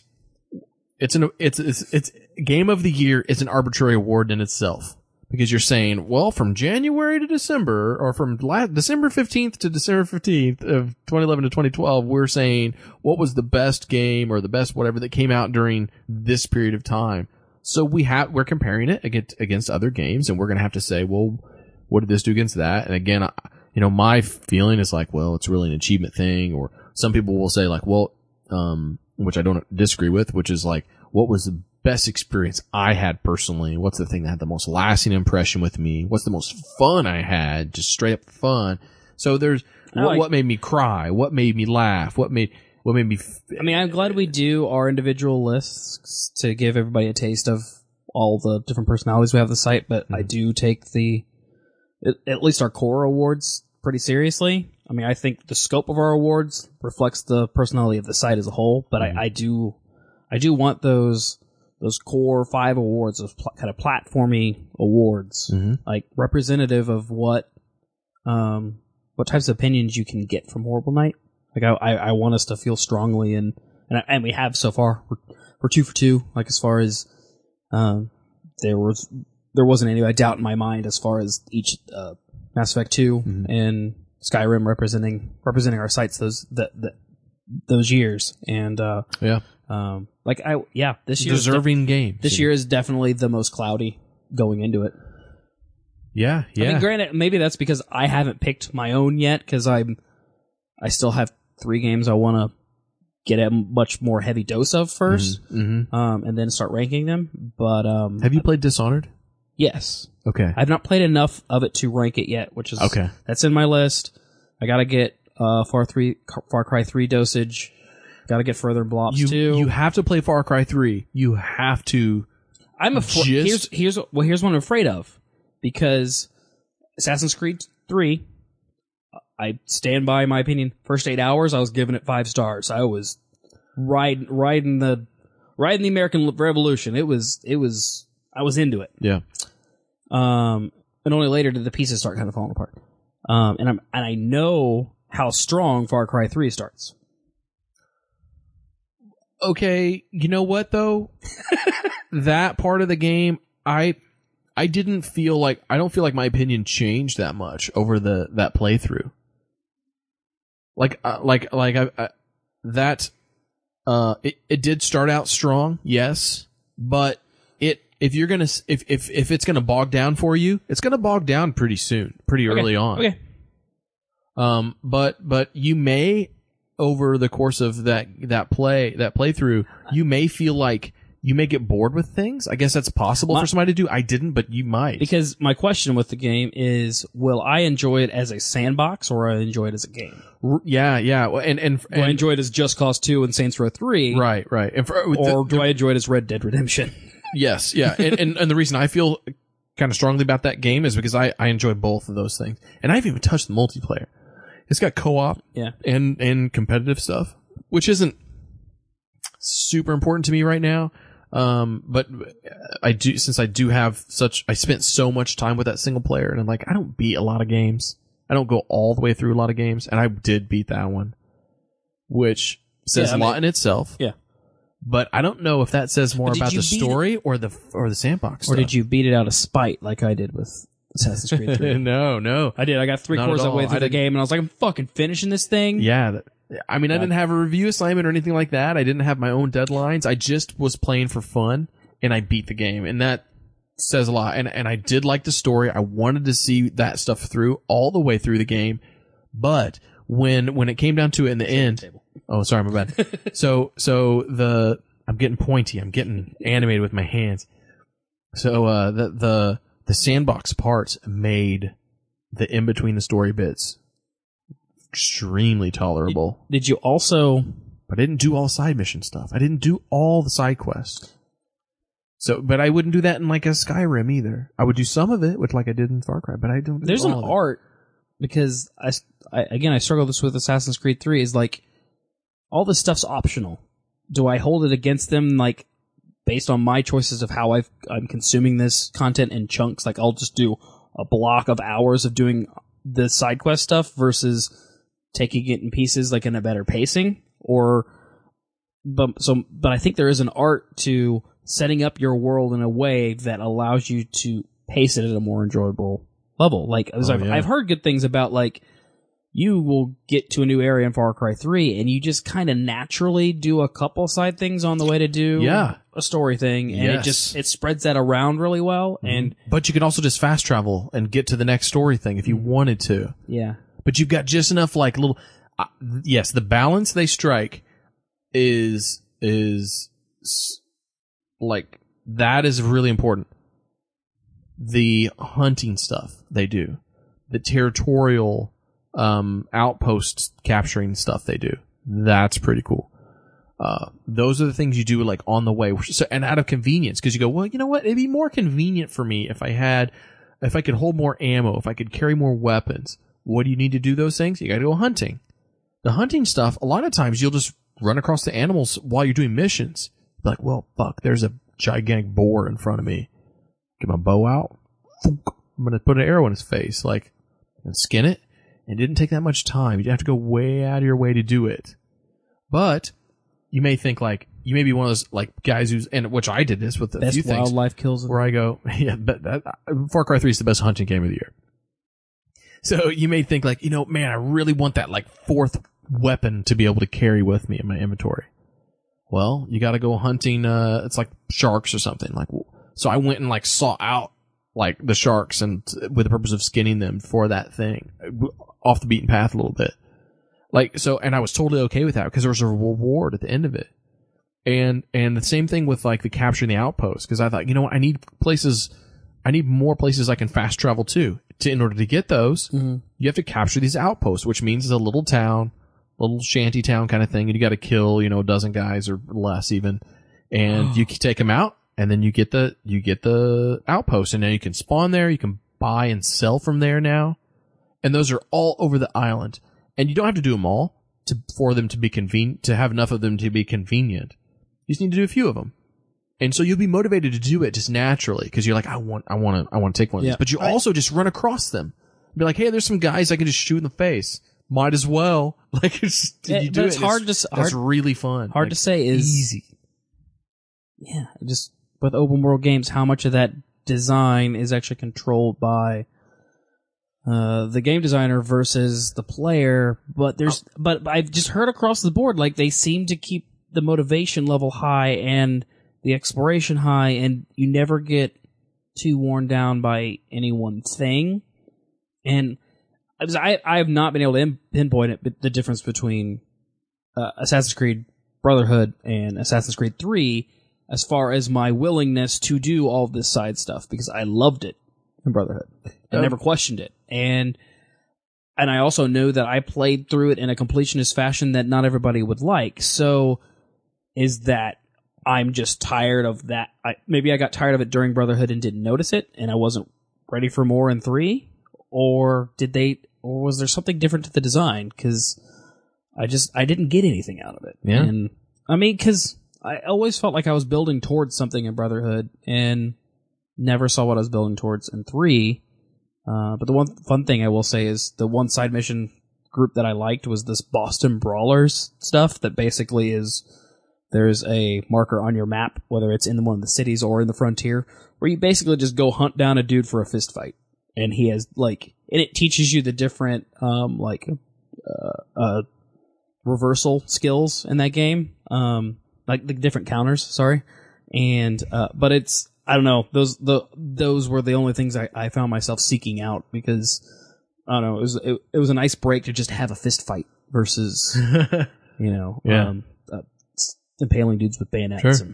Game of the Year is an arbitrary award in itself, because you're saying, well, from January to December, or from December 15th to December 15th of 2011 to 2012, we're saying what was the best game or the best whatever that came out during this period of time. So we're comparing it against other games, and we're going to have to say, well, what did this do against that? And again, my feeling is well, it's really an achievement thing, or some people will say well, which I don't disagree with, which is what was the best experience I had personally? What's the thing that had the most lasting impression with me? What's the most fun I had? Just straight up fun. So there's what made me cry? What made me laugh? What made me? I'm glad we do our individual lists to give everybody a taste of all the different personalities we have on the site, but I do take at least our core awards pretty seriously. I think the scope of our awards reflects the personality of the site as a whole, but I do want those core 5 awards, those kind of platformy awards, representative of what types of opinions you can get from Horrible Night. I want us to feel strongly, and we have so far. We're 2 for 2. As far as there wasn't any doubt in my mind as far as each Mass Effect 2 and Skyrim representing our sites those years, and this year deserving game. This year is definitely the most cloudy going into it. Yeah. Granted, maybe that's because I haven't picked my own yet, because I still have 3 games I want to get a much more heavy dose of first, and then start ranking them. But have you played Dishonored? Yes. Okay. I've not played enough of it to rank it yet, which is okay. That's in my list. I gotta get Far Cry 3 dosage. Got to get further in Blops too. You have to play Far Cry 3. You have to. I'm afraid. Here's what I'm afraid of, because Assassin's Creed 3. I stand by my opinion. First 8 hours, I was giving it 5 stars. I was riding the American Revolution. It was. I was into it. Yeah. And only later did the pieces start kind of falling apart. And I know how strong Far Cry 3 starts. Okay, you know what though? That part of the game, I don't feel like my opinion changed that much over that playthrough. It did start out strong, yes, but if it's gonna bog down for you, it's gonna bog down pretty soon, pretty early on. Okay. But you may, over the course of that playthrough, you may feel like you may get bored with things. I guess that's possible for somebody to do. I didn't, but you might. Because my question with the game is, will I enjoy it as a sandbox, or I enjoy it as a game? Yeah. And do I enjoy it as Just Cause 2 and Saints Row 3? Right. Or do I enjoy it as Red Dead Redemption? Yes, yeah. and the reason I feel kind of strongly about that game is because I enjoy both of those things. And I haven't even touched the multiplayer. It's got co-op and competitive stuff, which isn't super important to me right now. But I spent so much time with that single player, and I'm like, I don't beat a lot of games. I don't go all the way through a lot of games, and I did beat that one, which says a lot in itself. Yeah. But I don't know if that says more about the story or the sandbox or stuff. did you beat it out of spite like I did with Assassin's Creed 3? No. I did. I got 3/4 of the way through the game, and I was like, I'm fucking finishing this thing. Yeah. I mean, I didn't have a review assignment or anything like that. I didn't have my own deadlines. I just was playing for fun, and I beat the game. And that says a lot. And I did like the story. I wanted to see that stuff through, all the way through the game. But when it came down to it in the end... Oh, sorry, my bad. So I'm getting pointy. I'm getting animated with my hands. So, the sandbox part made the in between the story bits extremely tolerable. Did you also? But I didn't do all side mission stuff. I didn't do all the side quests. So, but I wouldn't do that in like a Skyrim either. I would do some of it, which like I did in Far Cry, but I don't do There's all an of it. art, because I struggle this with Assassin's Creed 3, is like, all this stuff's optional. Do I hold it against them, like, based on my choices of how I'm consuming this content in chunks? Like, I'll just do a block of hours of doing the side quest stuff versus taking it in pieces, like in a better pacing. But I think there is an art to setting up your world in a way that allows you to pace it at a more enjoyable level. Like, I've heard good things about, like, you will get to a new area in Far Cry 3, and you just kind of naturally do a couple side things on the way to do a story thing, and it spreads that around really well. Mm-hmm. But you can also just fast travel and get to the next story thing if you wanted to. Yeah. But you've got just enough, like, little... yes, the balance they strike is like, that is really important. The hunting stuff they do. The territorial... outpost capturing stuff they do. That's pretty cool. Those are the things you do like on the way. So, and out of convenience, because you go, well, you know what? It'd be more convenient for me if I could hold more ammo, if I could carry more weapons. What do you need to do those things? You gotta go hunting. The hunting stuff, a lot of times you'll just run across the animals while you're doing missions. Be like, well, fuck, there's a gigantic boar in front of me. Get my bow out. I'm gonna put an arrow in his face, like, and skin it. It didn't take that much time. You have to go way out of your way to do it. But you may think like, you may be one of those like guys which I did this with a few things. Wildlife kills. Where I go, Far Cry 3 is the best hunting game of the year. So you may think like, man, I really want that like fourth weapon to be able to carry with me in my inventory. Well, you gotta go hunting, it's like sharks or something. Like, so I went and like sought out like the sharks and with the purpose of skinning them for that thing. Off the beaten path a little bit. Like, so, and I was totally okay with that because there was a reward at the end of it. And the same thing with like the capturing the outpost, because I thought, what, I need more places I can fast travel to in order to get those. Mm-hmm. you have to capture these outposts, which means it's a little town, little shanty town kind of thing, and you got to kill, a dozen guys or less even, and you can take them out, and then you get the outpost, and now you can spawn there, you can buy and sell from there now, and those are all over the island, and you don't have to do them all for them to be convenient, to have enough of them to be convenient. You just need to do a few of them. And so you'll be motivated to do it just naturally because you're like, I want to take one of these. But you also just run across them. Be like, hey, there's some guys I can just shoot in the face. Might as well. Like, you do it. It's really fun. Hard to say is easy. Yeah, just with open world games, how much of that design is actually controlled by the game designer versus the player. But but I've just heard across the board, like they seem to keep the motivation level high and the exploration high, and you never get too worn down by any one thing. And I have not been able to pinpoint it, but the difference between Assassin's Creed Brotherhood and Assassin's Creed 3 as far as my willingness to do all this side stuff, because I loved it in Brotherhood. I never questioned it. And I also know that I played through it in a completionist fashion that not everybody would like. So is that I'm just tired of that. Maybe I got tired of it during Brotherhood and didn't notice it, and I wasn't ready for more in 3? Or was there something different to the design? Because I didn't get anything out of it. Yeah. And I mean, because I always felt like I was building towards something in Brotherhood and never saw what I was building towards in 3. But the one fun thing I will say is the one side mission group that I liked was this Boston Brawlers stuff that basically is there's a marker on your map, whether it's in one of the cities or in the frontier, where you basically just go hunt down a dude for a fist fight. And he has, and it teaches you the different, reversal skills in that game. The different counters, sorry. And, but it's, I don't know, those were the only things I found myself seeking out because, I don't know, it was a nice break to just have a fist fight versus, impaling dudes with bayonets. Sure.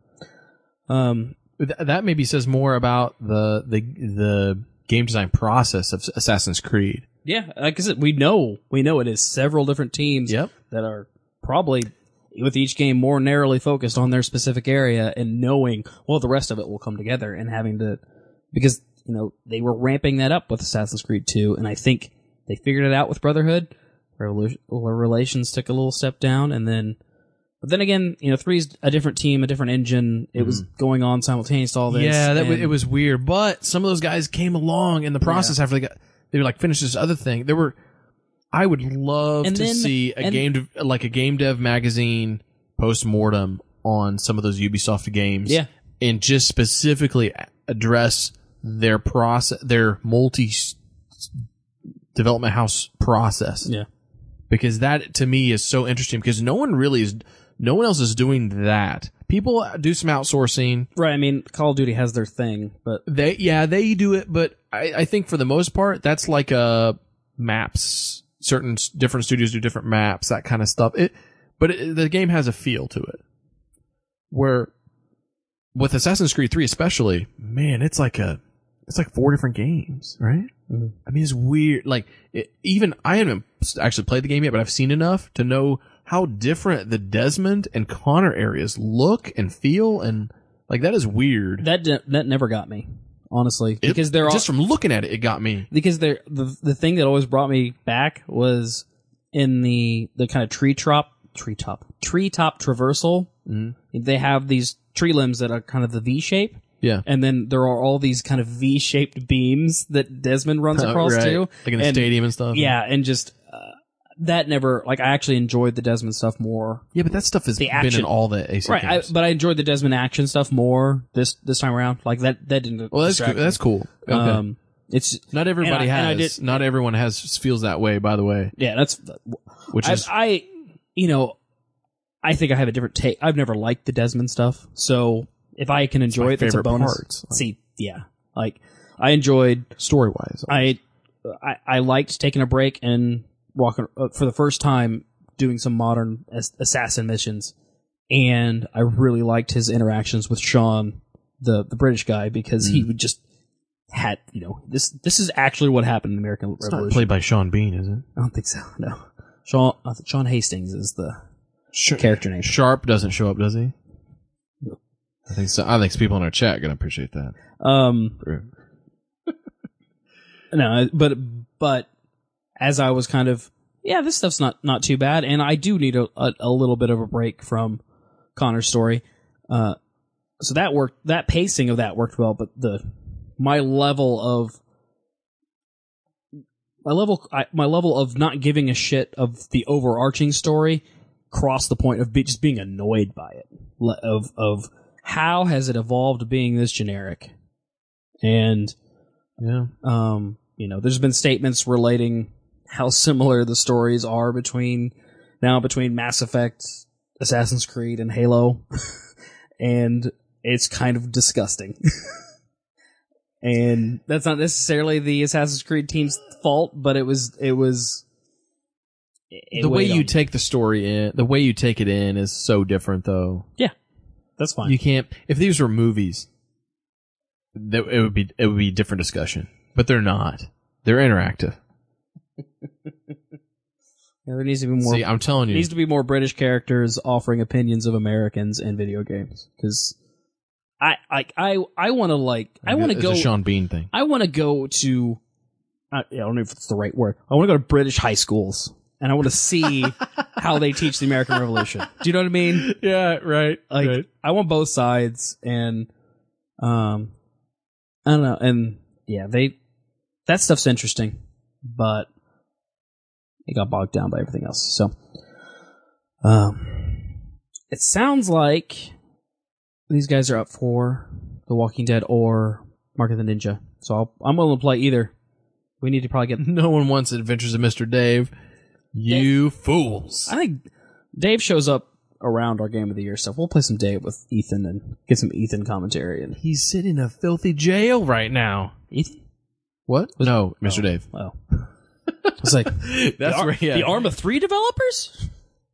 That maybe says more about the game design process of Assassin's Creed. Yeah, like I said, we know it is several different teams that are probably with each game more narrowly focused on their specific area and knowing, well, the rest of it will come together and having to, because, they were ramping that up with Assassin's Creed 2, and I think they figured it out with Brotherhood. Relations took a little step down, but then again, 3's a different team, a different engine. It was going on simultaneous to all this. Yeah, it was weird. But some of those guys came along in the process after they were finished this other thing. I would love to see a game dev magazine post-mortem on some of those Ubisoft games. Yeah. And just specifically address their process, their multi-development house process. Yeah. Because that, to me, is so interesting because no one else is doing that. People do some outsourcing. Right, I mean, Call of Duty has their thing, but... They do it, but I think for the most part, that's like maps. Certain different studios do different maps, that kind of stuff. The game has a feel to it. Where, with Assassin's Creed 3 especially, man, it's like 4 different games, right? Mm-hmm. I mean, it's weird. Even I haven't actually played the game yet, but I've seen enough to know how different the Desmond and Connor areas look and feel, and that is weird. That never got me, honestly, because they're just from looking at it got me. Because the thing that always brought me back was in the kind of treetop traversal. Mm-hmm. They have these tree limbs that are kind of the V shape. Yeah. And then there are all these kind of V-shaped beams that Desmond runs across too. Like in the stadium and stuff. Yeah, and just that never, I actually enjoyed the Desmond stuff more. Yeah, but that stuff has been in all the AC games. But I enjoyed the Desmond action stuff more this time around. That didn't. Well, that's cool. Okay. It's not everybody not everyone feels that way, by the way. Yeah, that's which is I think I have a different take. I've never liked the Desmond stuff, so if I can enjoy it, that's a bonus. Parts. I enjoyed story-wise. I liked taking a break and walking for the first time doing some modern assassin missions, and I really liked his interactions with Sean, the British guy, because he would just had, this is actually what happened in the American It's Revolution. not played by Sean Bean, is it? I don't think so. No, Sean Hastings is the character name. Sharp doesn't show up, does he? I think so. I think people in our chat are gonna appreciate that. No, but as I was kind of, this stuff's not too bad, and I do need a little bit of a break from Connor's story. So that worked. That pacing of that worked well, but my level of not giving a shit of the overarching story crossed the point of just being annoyed by it. Of how has it evolved to being this generic? And there's been statements relating how similar the stories are between Mass Effect, Assassin's Creed, and Halo, and it's kind of disgusting. And that's not necessarily the Assassin's Creed team's fault, but it was the way you take the story in, the way you take it in is so different, though. Yeah, that's fine. You can't. If these were movies, it would be a different discussion. But they're not. They're interactive. There needs to be more. See, I'm telling you, needs to be more British characters offering opinions of Americans in video games, because I want to go. It's a Sean Bean thing. I want to go to. I don't know if it's the right word. I want to go to British high schools, and I want to see how they teach the American Revolution. Do you know what I mean? Yeah, right. Right. I want both sides, and I don't know, and that stuff's interesting, but it got bogged down by everything else. So, it sounds like these guys are up for The Walking Dead or Mark of the Ninja. So I'm willing to play either. We need to probably get. No one wants Adventures of Mr. Dave. You fools! I think Dave shows up around our Game of the Year stuff. We'll play some Dave with Ethan and get some Ethan commentary. And he's sitting in a filthy jail right now. Ethan? What? No, Mr. Dave. Oh. It's like that's the Arma 3 developers?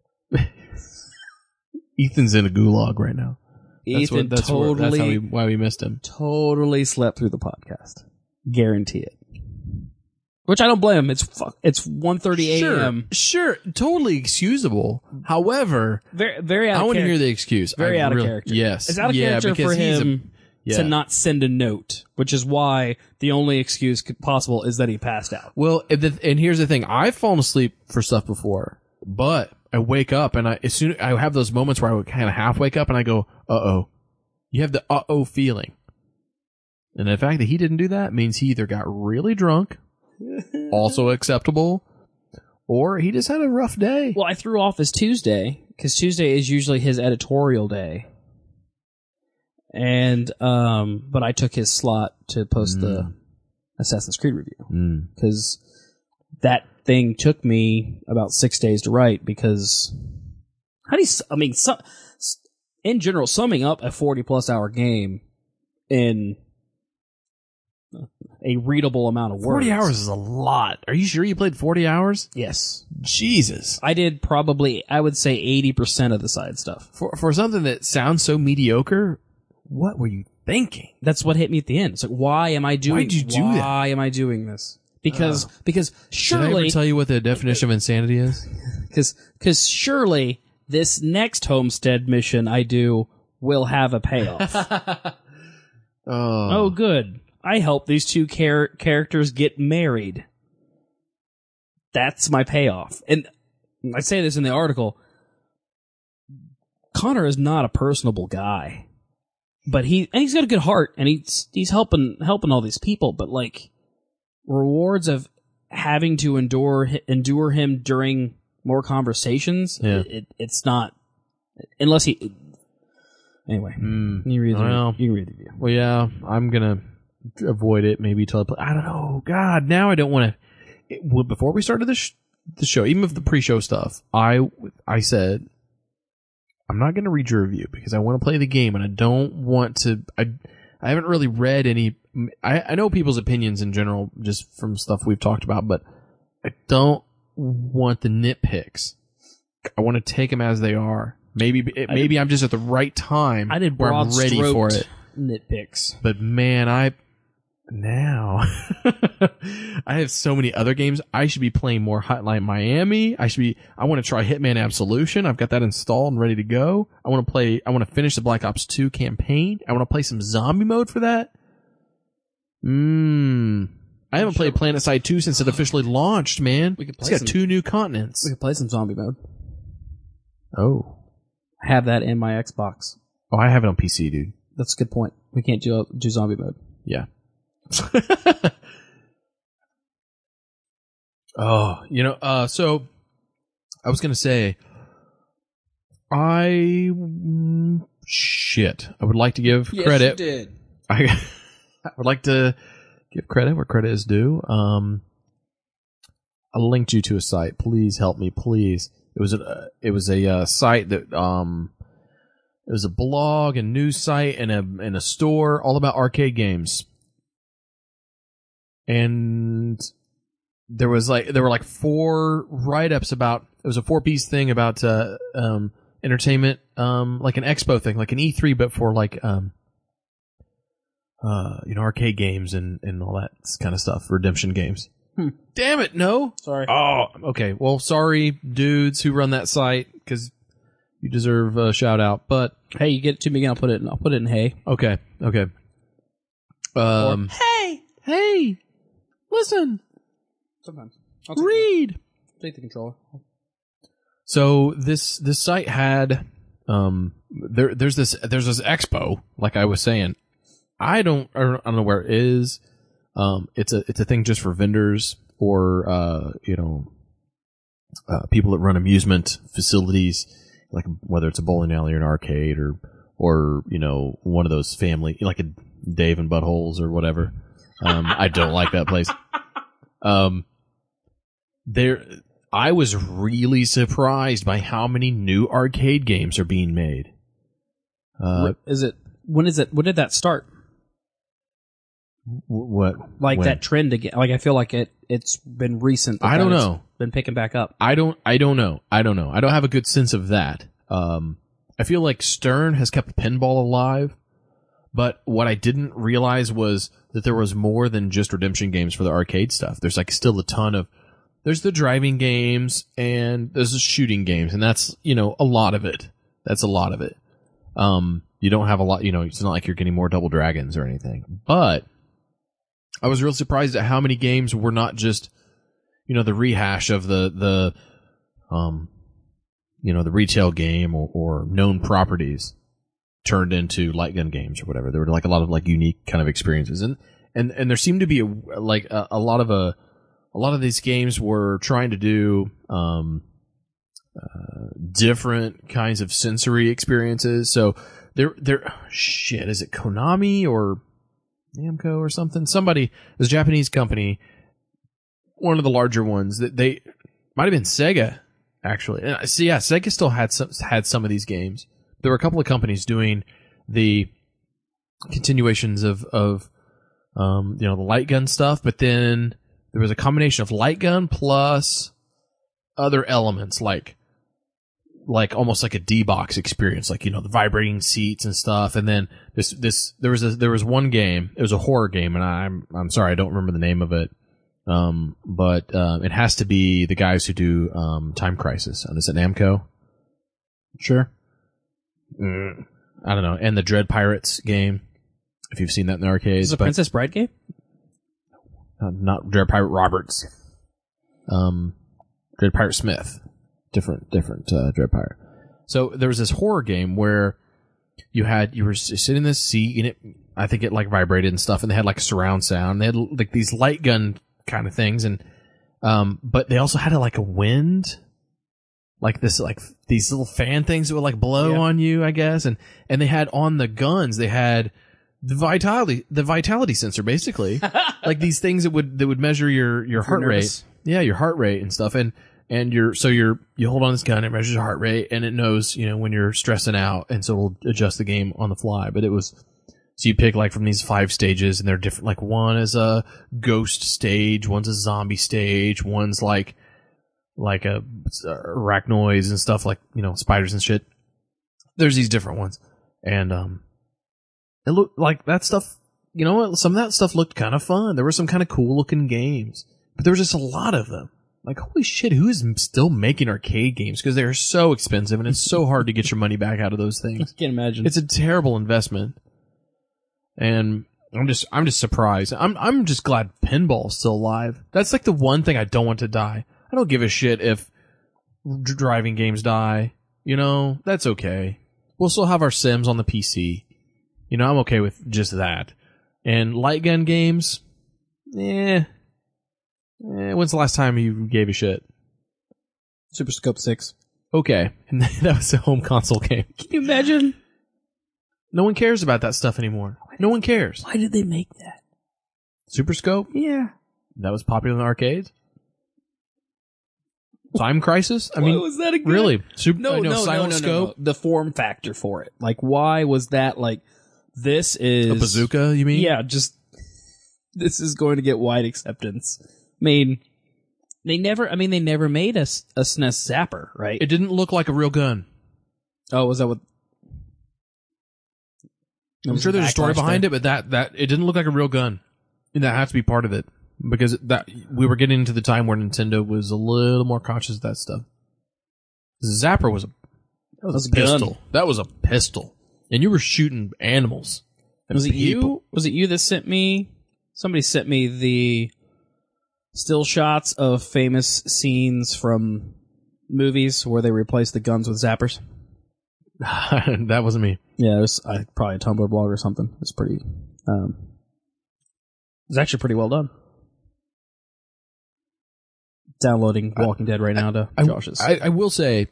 Ethan's in a gulag right now. That's why we missed him. Totally slept through the podcast. Guarantee it. Which I don't blame him. It's 1:30 a.m. Sure, totally excusable. However, very out of I want to character. hear the excuse. Very out of character. Yes. It's out of character for him to not send a note, which is why the only excuse possible is that he passed out. Well, and here's the thing. I've fallen asleep for stuff before, but I wake up and I have those moments where I would kind of half wake up and I go, uh-oh. You have the uh-oh feeling. And the fact that he didn't do that means he either got really drunk, also acceptable, or he just had a rough day. Well, I threw off his Tuesday, because Tuesday is usually his editorial day. And, but I took his slot to post the Assassin's Creed review. Because that thing took me about 6 days to write, because in general, summing up a 40-plus hour game in a readable amount of words. 40 hours is a lot. Are you sure you played 40 hours? Yes. Jesus. I did probably, I would say 80% of the side stuff. For something that sounds so mediocre, what were you thinking? That's what hit me at the end. It's like, why am I doing Why'd you do that? Why am I doing this? Because Did I surely... ever tell you what the definition of insanity is? Because surely this next homestead mission I do will have a payoff. Oh, good. I help these two characters get married. That's my payoff. And I say this in the article. Connor is not a personable guy, but he's got a good heart, and he's helping all these people. But like rewards of having to endure him during more conversations, it's not unless he. Anyway, you read the review. Well, yeah, I'm gonna avoid it maybe till I don't know. God, now I don't want to. Before we started the show, even with the pre-show stuff, I said I'm not going to read your review because I want to play the game and I don't want to. I haven't really read any. I know people's opinions in general just from stuff we've talked about, but I don't want the nitpicks. I want to take them as they are. Maybe I'm just at the right time. I did where I'm ready for it. Nitpicks, but man, now I have so many other games. I should be playing more Hotline Miami. I want to try Hitman Absolution. I've got that installed and ready to go. I want to finish the Black Ops 2 campaign. I want to play some zombie mode for that. I haven't played PlanetSide 2 since it officially launched, man. It's got 2 new continents. We could play some zombie mode. Oh. I have that in my Xbox. Oh, I have it on PC, dude. That's a good point. We can't do zombie mode. Yeah. Oh, so I was going to say, I would like to give credit. You did. I would like to give credit where credit is due. I linked you to a site. Please help me, please. It was a site that it was a blog and news site and a store all about arcade games. And there were like 4 write-ups about, it was a 4-piece thing about entertainment, like an expo thing, like an E3, but for like arcade games and all that kind of stuff, redemption games. Damn it, no. Sorry. Oh, okay. Well, sorry, dudes who run that site, because you deserve a shout out. But hey, you get it to me again. I'll put it in hey. Okay. Hey, listen. Sometimes. Read. Take the controller. So this site had there's this expo, like I was saying. I don't know where it is. It's a thing just for vendors or people that run amusement facilities, like whether it's a bowling alley or an arcade or one of those family, like a Dave and Buttholes or whatever. I don't like that place. I was really surprised by how many new arcade games are being made. When did that start? What? Like that trend again? Like I feel like it's been recent. I don't know. Been picking back up. I don't know. I don't have a good sense of that. I feel like Stern has kept pinball alive, but what I didn't realize was that there was more than just redemption games for the arcade stuff. There's like still a ton of, there's the driving games and there's the shooting games, and that's, a lot of it. That's a lot of it. You don't have a lot, it's not like you're getting more Double Dragons or anything, but I was real surprised at how many games were not just, the rehash of the retail game or known properties turned into light gun games or whatever. There were like a lot of like unique kind of experiences, and there seemed to be a lot of these games were trying to do different kinds of sensory experiences. So is it Konami or Namco or something? Somebody, this Japanese company, one of the larger ones, that they might have been Sega, actually. So yeah, Sega still had some of these games. There were a couple of companies doing the continuations of the light gun stuff, but then there was a combination of light gun plus other elements like almost like a D-Box experience, like the vibrating seats and stuff. And then there was one game, it was a horror game, and I'm sorry, I don't remember the name of it. But it has to be the guys who do Time Crisis. Is it Namco? Sure. I don't know. And the Dread Pirates game, if you've seen that in the arcades. Is it a Princess Bride game? Not Dread Pirate Roberts. Dread Pirate Smith. Different Dread Pirate. So there was this horror game where you were sitting in this seat and I think it like vibrated and stuff, and they had like surround sound. They had like these light gun kind of things, and but they also had like a wind, like this, like these little fan things that would like blow on you, I guess, and they had on the guns, they had the vitality sensor, basically, like these things that would measure your heart rate, your heart rate and stuff, and you hold on this gun, it measures your heart rate, and it knows when you're stressing out, and so it'll adjust the game on the fly. But it was. So you pick like from these 5 stages, and they're different. Like one is a ghost stage, one's a zombie stage, one's like a arachnoids and stuff, like spiders and shit. There's these different ones, and it looked like that stuff you know what? Some of that stuff looked kind of fun. There were some kind of cool looking games, but there was just a lot of them. Like, holy shit, who is still making arcade games? Because they're so expensive and it's so hard to get your money back out of those things. I can't imagine. It's a terrible investment. And I'm just surprised. I'm just glad pinball's still alive. That's like the one thing I don't want to die. I don't give a shit if driving games die. You know, that's okay. We'll still have our Sims on the PC. You know, I'm okay with just that. And light gun games, when's the last time you gave a shit? Super Scope 6. Okay. And that was a home console game. Can you imagine? No one cares about that stuff anymore. No one cares. Why did they make that? Super Scope? Yeah. That was popular in the arcades? Time Crisis? I mean, why was that again? Really? No, Silent Scope? The form factor for it. Like, why was that, like, this is... A bazooka, you mean? Yeah, just... This is going to get wide acceptance. I mean, they never made a SNES Zapper, right? It didn't look like a real gun. Oh, was that what... I'm sure there's a story behind it, but that it didn't look like a real gun. And that has to be part of it. Because that we were getting into the time where Nintendo was a little more conscious of that stuff. Zapper was a pistol. That was a pistol. And you were shooting animals. Was it you? Was it you that sent me... Somebody sent me the still shots of famous scenes from movies where they replaced the guns with zappers. That wasn't me. Yeah, it was probably a Tumblr blog or something. It's pretty... it's actually pretty well done. Downloading Walking Dead right now to Josh's. I will say,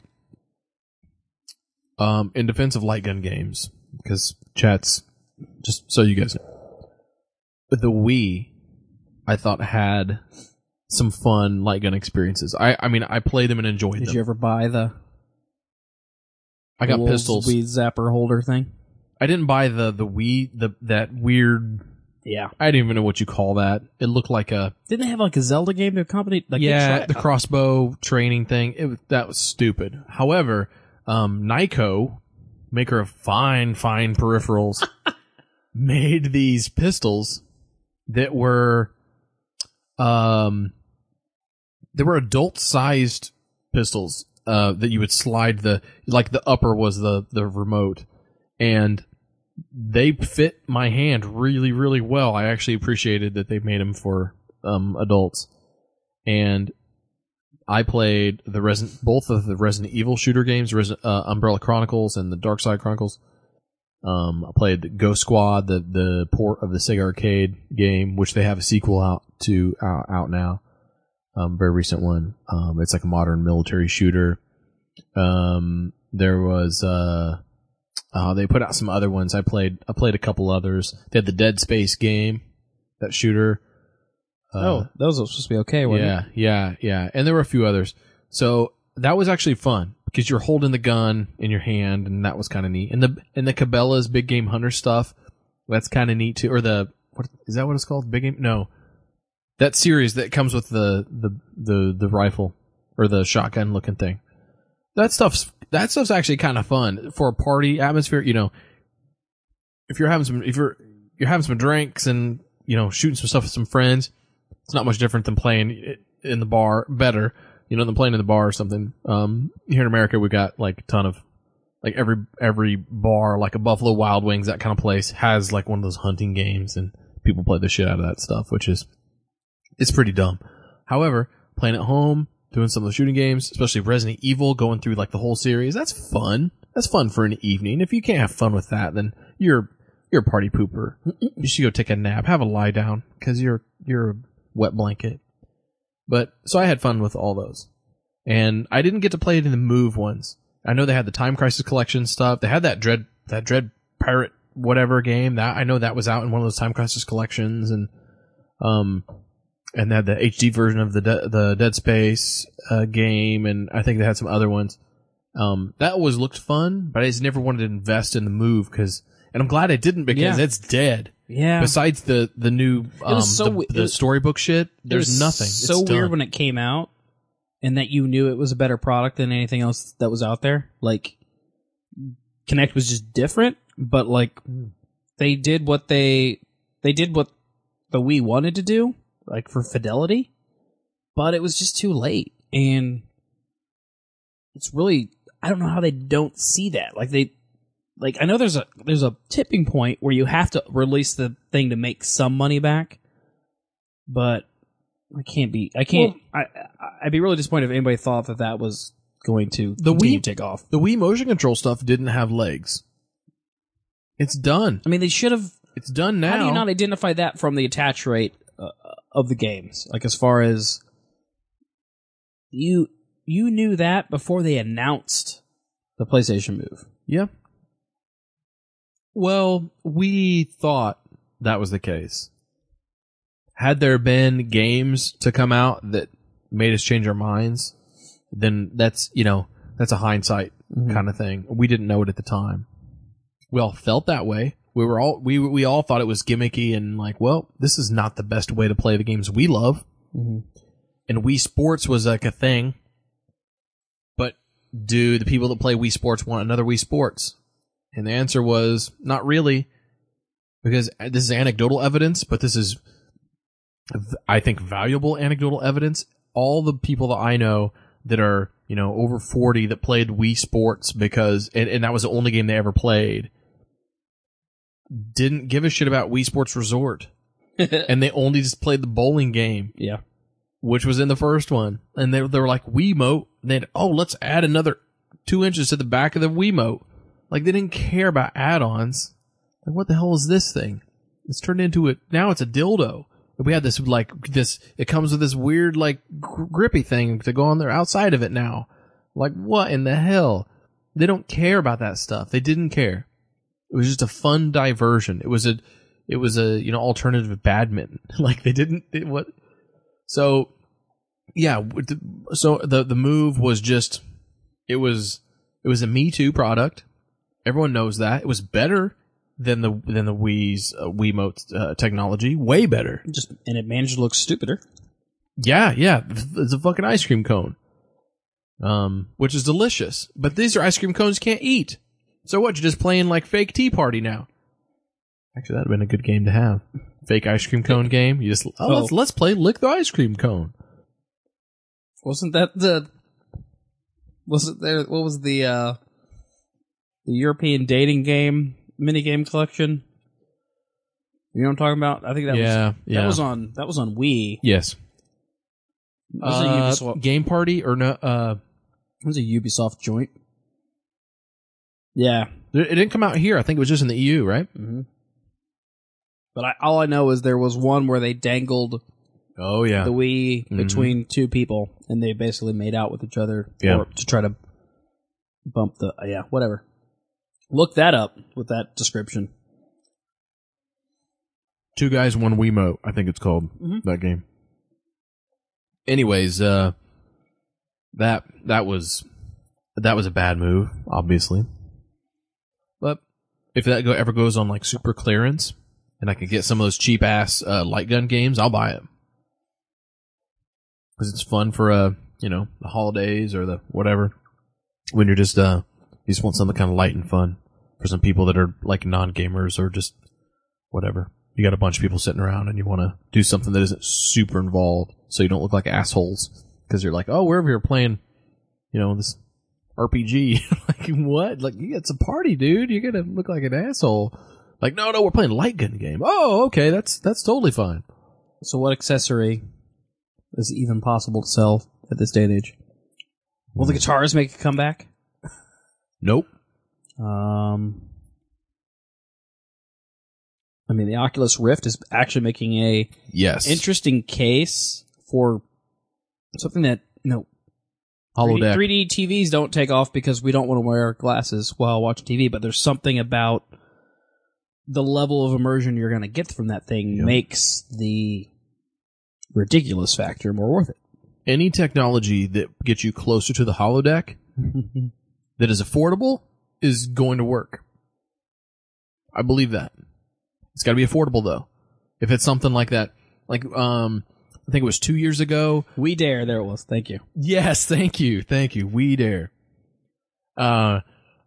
in defense of light gun games, because chat's, just so you guys know, the Wii, I thought, had some fun light gun experiences. I mean, I played them and enjoyed them. Did you ever buy the... I got pistols. Wii zapper holder thing? I didn't buy the Wii, that weird... Yeah. I didn't even know what you call that. It looked like a... Didn't they have like a Zelda game to accompany? Like the crossbow training thing. That was stupid. However, Nyko, maker of fine peripherals, made these pistols that were... they were adult-sized pistols that you would slide the upper was the remote. And... they fit my hand really, really well. I actually appreciated that they made them for adults. And I played both of the Resident Evil shooter games, Umbrella Chronicles and the Dark Side Chronicles. I played Ghost Squad, the port of the Sega Arcade game, which they have a sequel out now. Very recent one. It's like a modern military shooter. There was they put out some other ones. I played a couple others. They had the Dead Space game, that shooter. those were supposed to be okay, weren't they? Yeah. And there were a few others. So that was actually fun because you're holding the gun in your hand, and that was kind of neat. And the Cabela's Big Game Hunter stuff, that's kind of neat too. Or what is that? What it's called? Big Game? No, that series that comes with the rifle or the shotgun looking thing. That stuff's actually kind of fun for a party atmosphere. You know, if you're having some drinks and, you know, shooting some stuff with some friends, it's not much different than playing in the bar. Better, you know, than playing in the bar or something. Here in America, we got like a ton of, like every bar, like a Buffalo Wild Wings, that kind of place has like one of those hunting games, and people play the shit out of that stuff, it's pretty dumb. However, playing at home, doing some of the shooting games, especially Resident Evil, going through like the whole series, that's fun. That's fun for an evening. If you can't have fun with that, then you're a party pooper. You should go take a nap, have a lie down, because you're a wet blanket. But so I had fun with all those, and I didn't get to play it in the Move ones. I know they had the Time Crisis Collection stuff. They had that Dread Pirate whatever game that I know that was out in one of those Time Crisis collections, and they had the HD version of the Dead Space game, and I think they had some other ones. That always looked fun, but I just never wanted to invest in the Move and I'm glad I didn't, because it's dead. Yeah. Besides the new the storybook shit, there's nothing. It's so weird when it came out, and that you knew it was a better product than anything else that was out there. Like, Kinect was just different, but like they did what they they did what the Wii wanted to do, like for fidelity, but it was just too late. And it's really, I don't know how they don't see that. Like I know there's a tipping point where you have to release the thing to make some money back, but I'd be really disappointed if anybody thought that was going to continue to take off. The Wii motion control stuff didn't have legs. It's done. I mean, they should have. It's done now. How do you not identify that from the attach rate of the games? Like, as far as you knew that before they announced the PlayStation Move. Yeah. Well, we thought that was the case. Had there been games to come out that made us change our minds, then that's a hindsight kind of thing. We didn't know it at the time. We all felt that way. We all thought it was gimmicky and like, well, this is not the best way to play the games we love. Mm-hmm. And Wii Sports was like a thing. But do the people that play Wii Sports want another Wii Sports? And the answer was not really, because this is anecdotal evidence, but this is, I think, valuable anecdotal evidence. All the people that I know that are, over 40 that played Wii Sports because, and that was the only game they ever played, didn't give a shit about Wii Sports Resort. And they only just played the bowling game. Yeah. Which was in the first one. And they were like, Wiimote. Then, let's add another 2 inches to the back of the Wiimote. Like, they didn't care about add-ons. Like, what the hell is this thing? It's turned into now it's a dildo. We had this, it comes with this weird, grippy thing to go on there outside of it now. Like, what in the hell? They don't care about that stuff. They didn't care. It was just a fun diversion. It was alternative badminton. Like, they didn't, what? So, yeah, so the move was just, it was a Me Too product. Everyone knows that. It was better than the Wii's Wiimote technology. Way better. And it managed to look stupider. Yeah. It's a fucking ice cream cone. Which is delicious. But these are ice cream cones you can't eat. So what, you're just playing like fake Tea Party now? Actually, that'd have been a good game to have. Fake ice cream cone game. You just, let's play Lick the Ice Cream Cone. Wasn't that what was the European dating game minigame collection? You know what I'm talking about? I think that was on Wii. Yes. Was it Ubisoft? Game Party or no? It was a Ubisoft joint. Yeah. It didn't come out here. I think it was just in the EU, right? Mm-hmm. But all I know is there was one where they dangled the Wii between two people, and they basically made out with each other to try to bump the... whatever. Look that up with that description. Two Guys, One Wiimote, I think it's called, that game. Anyways, that was a bad move, obviously. But if that ever goes on like super clearance, and I can get some of those cheap ass light gun games, I'll buy it. Because it's fun for the holidays or the whatever. When you're just you just want something kind of light and fun for some people that are like non-gamers or just whatever. You got a bunch of people sitting around and you want to do something that isn't super involved, so you don't look like assholes. Because you're like, we're over here playing, this RPG. Like, what? Like, it's a party, dude. You're gonna look like an asshole. Like, no, we're playing a light gun game. Oh, okay, that's totally fine. So what accessory is even possible to sell at this day and age? Will the guitars make a comeback? Nope. I mean, the Oculus Rift is actually making a interesting case for something that, Holodeck. 3D TVs don't take off because we don't want to wear glasses while watching TV, but there's something about the level of immersion you're going to get from that thing makes the ridiculous factor more worth it. Any technology that gets you closer to the holodeck that is affordable is going to work. I believe that. It's got to be affordable, though. If it's something like that, like, I think it was 2 years ago. We Dare, there it was. Thank you. Yes, thank you. We Dare.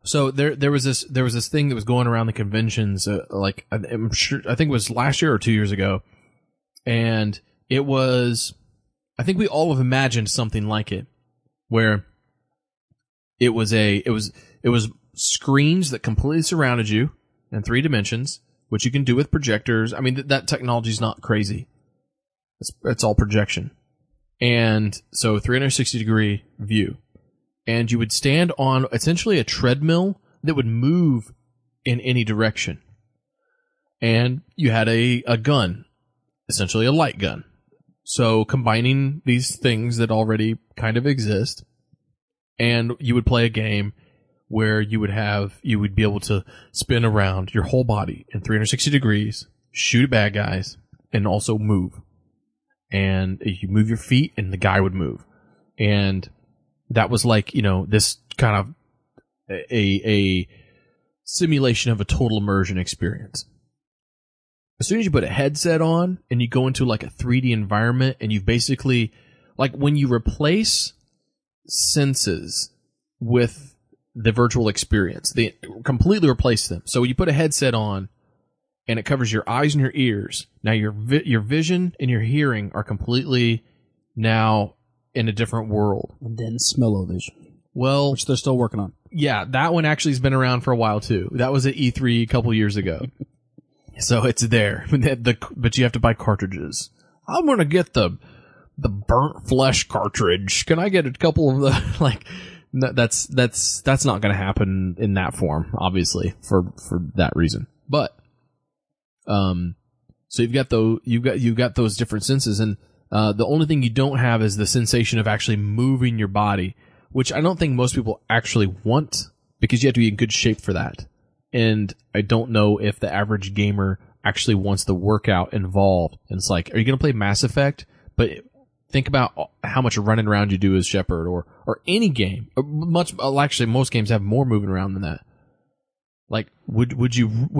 So there was this thing that was going around the conventions, like I think it was last year or 2 years ago, and it was, I think we all have imagined something like it, where it was screens that completely surrounded you in 3 dimensions, which you can do with projectors. I mean, that technology is not crazy. It's all projection. And so 360-degree view. And you would stand on essentially a treadmill that would move in any direction. And you had a gun, essentially a light gun. So combining these things that already kind of exist, and you would play a game where you would be able to spin around your whole body in 360 degrees, shoot at bad guys, and also move. And you move your feet and the guy would move. And that was like, this kind of a simulation of a total immersion experience. As soon as you put a headset on and you go into like a 3D environment, and you've basically, like when you replace senses with the virtual experience, they completely replace them. So you put a headset on and it covers your eyes and your ears. Now your vision and your hearing are completely now in a different world. And then smell-o-vision. Well, which they're still working on. Yeah, that one actually has been around for a while too. That was at E3 a couple years ago. So it's there. But you have to buy cartridges. I'm going to get the burnt flesh cartridge. Can I get a couple of the, no, that's not going to happen in that form, obviously, for that reason. But, so you've got those different senses, and the only thing you don't have is the sensation of actually moving your body, which I don't think most people actually want, because you have to be in good shape for that. And I don't know if the average gamer actually wants the workout involved. And it's like, are you going to play Mass Effect? But think about how much running around you do as Shepard, or any game. Actually, most games have more moving around than that. Like, could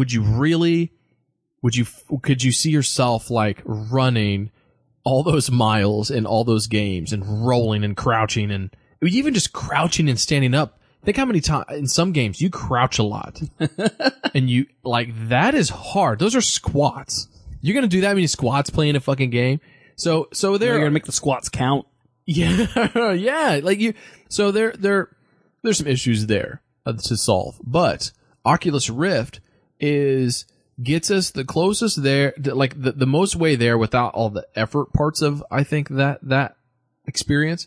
you see yourself like running all those miles in all those games and rolling and crouching, and even just crouching and standing up? Think how many times in some games you crouch a lot. And you, like, that is hard. Those are squats. You're going to do that many squats playing a fucking game? So You're going to make the squats count. Yeah. Yeah. So there's some issues there to solve. But Oculus Rift gets us the closest there, like the most way there without all the effort parts of, I think, that experience.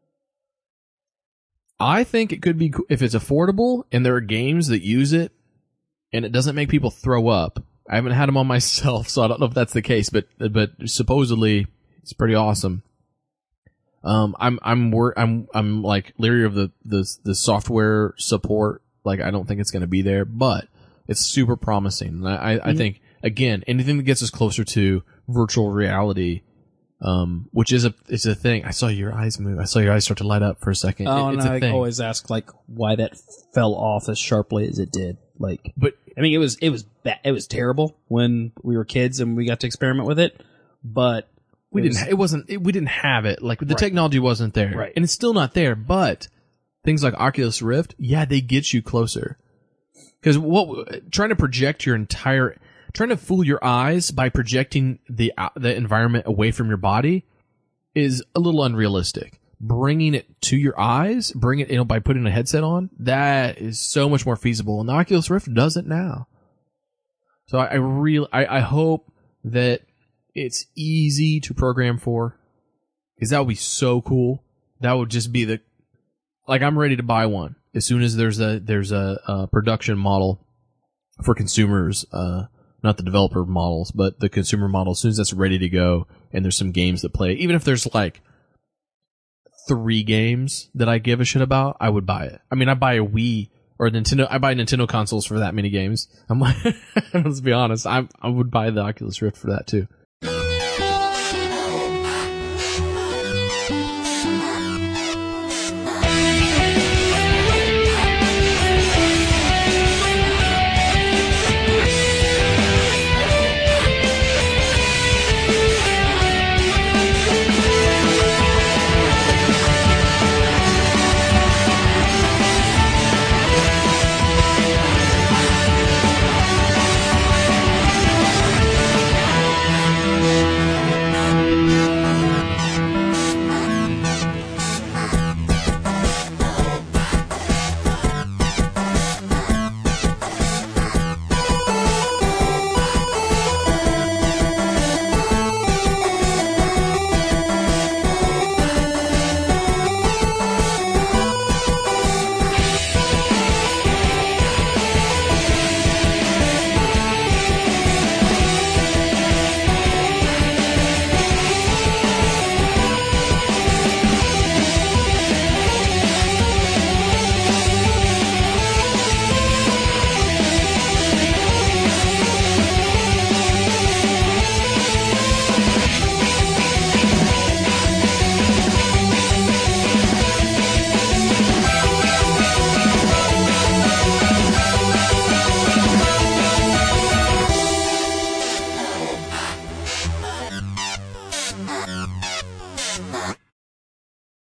I think it could be, if it's affordable and there are games that use it and it doesn't make people throw up. I haven't had them on myself, so I don't know if that's the case, but supposedly it's pretty awesome. I'm like leery of the software support. Like, I don't think it's going to be there, but it's super promising. And I think, again, anything that gets us closer to virtual reality, which is it's a thing. I saw your eyes move. I saw your eyes start to light up for a second. Oh, it's and a thing. I always ask, like, why that fell off as sharply as it did. Like, but I mean, it was terrible when we were kids and we got to experiment with it, but we didn't have it. Like, the Right. technology wasn't there. Right. And it's still not there, but things like Oculus Rift, yeah, they get you closer. Because trying to fool your eyes by projecting the environment away from your body is a little unrealistic. Bringing it to your eyes, by putting a headset on, that is so much more feasible. And the Oculus Rift does it now. So I hope that it's easy to program for, because that would be so cool. That would just be I'm ready to buy one as soon as there's a production model for consumers, not the developer models, but the consumer model. As soon as that's ready to go and there's some games that play, even if there's like 3 games that I give a shit about, I would buy it. I mean, I buy a Wii or Nintendo. I buy Nintendo consoles for that many games. I'm like, let's be honest, I would buy the Oculus Rift for that too.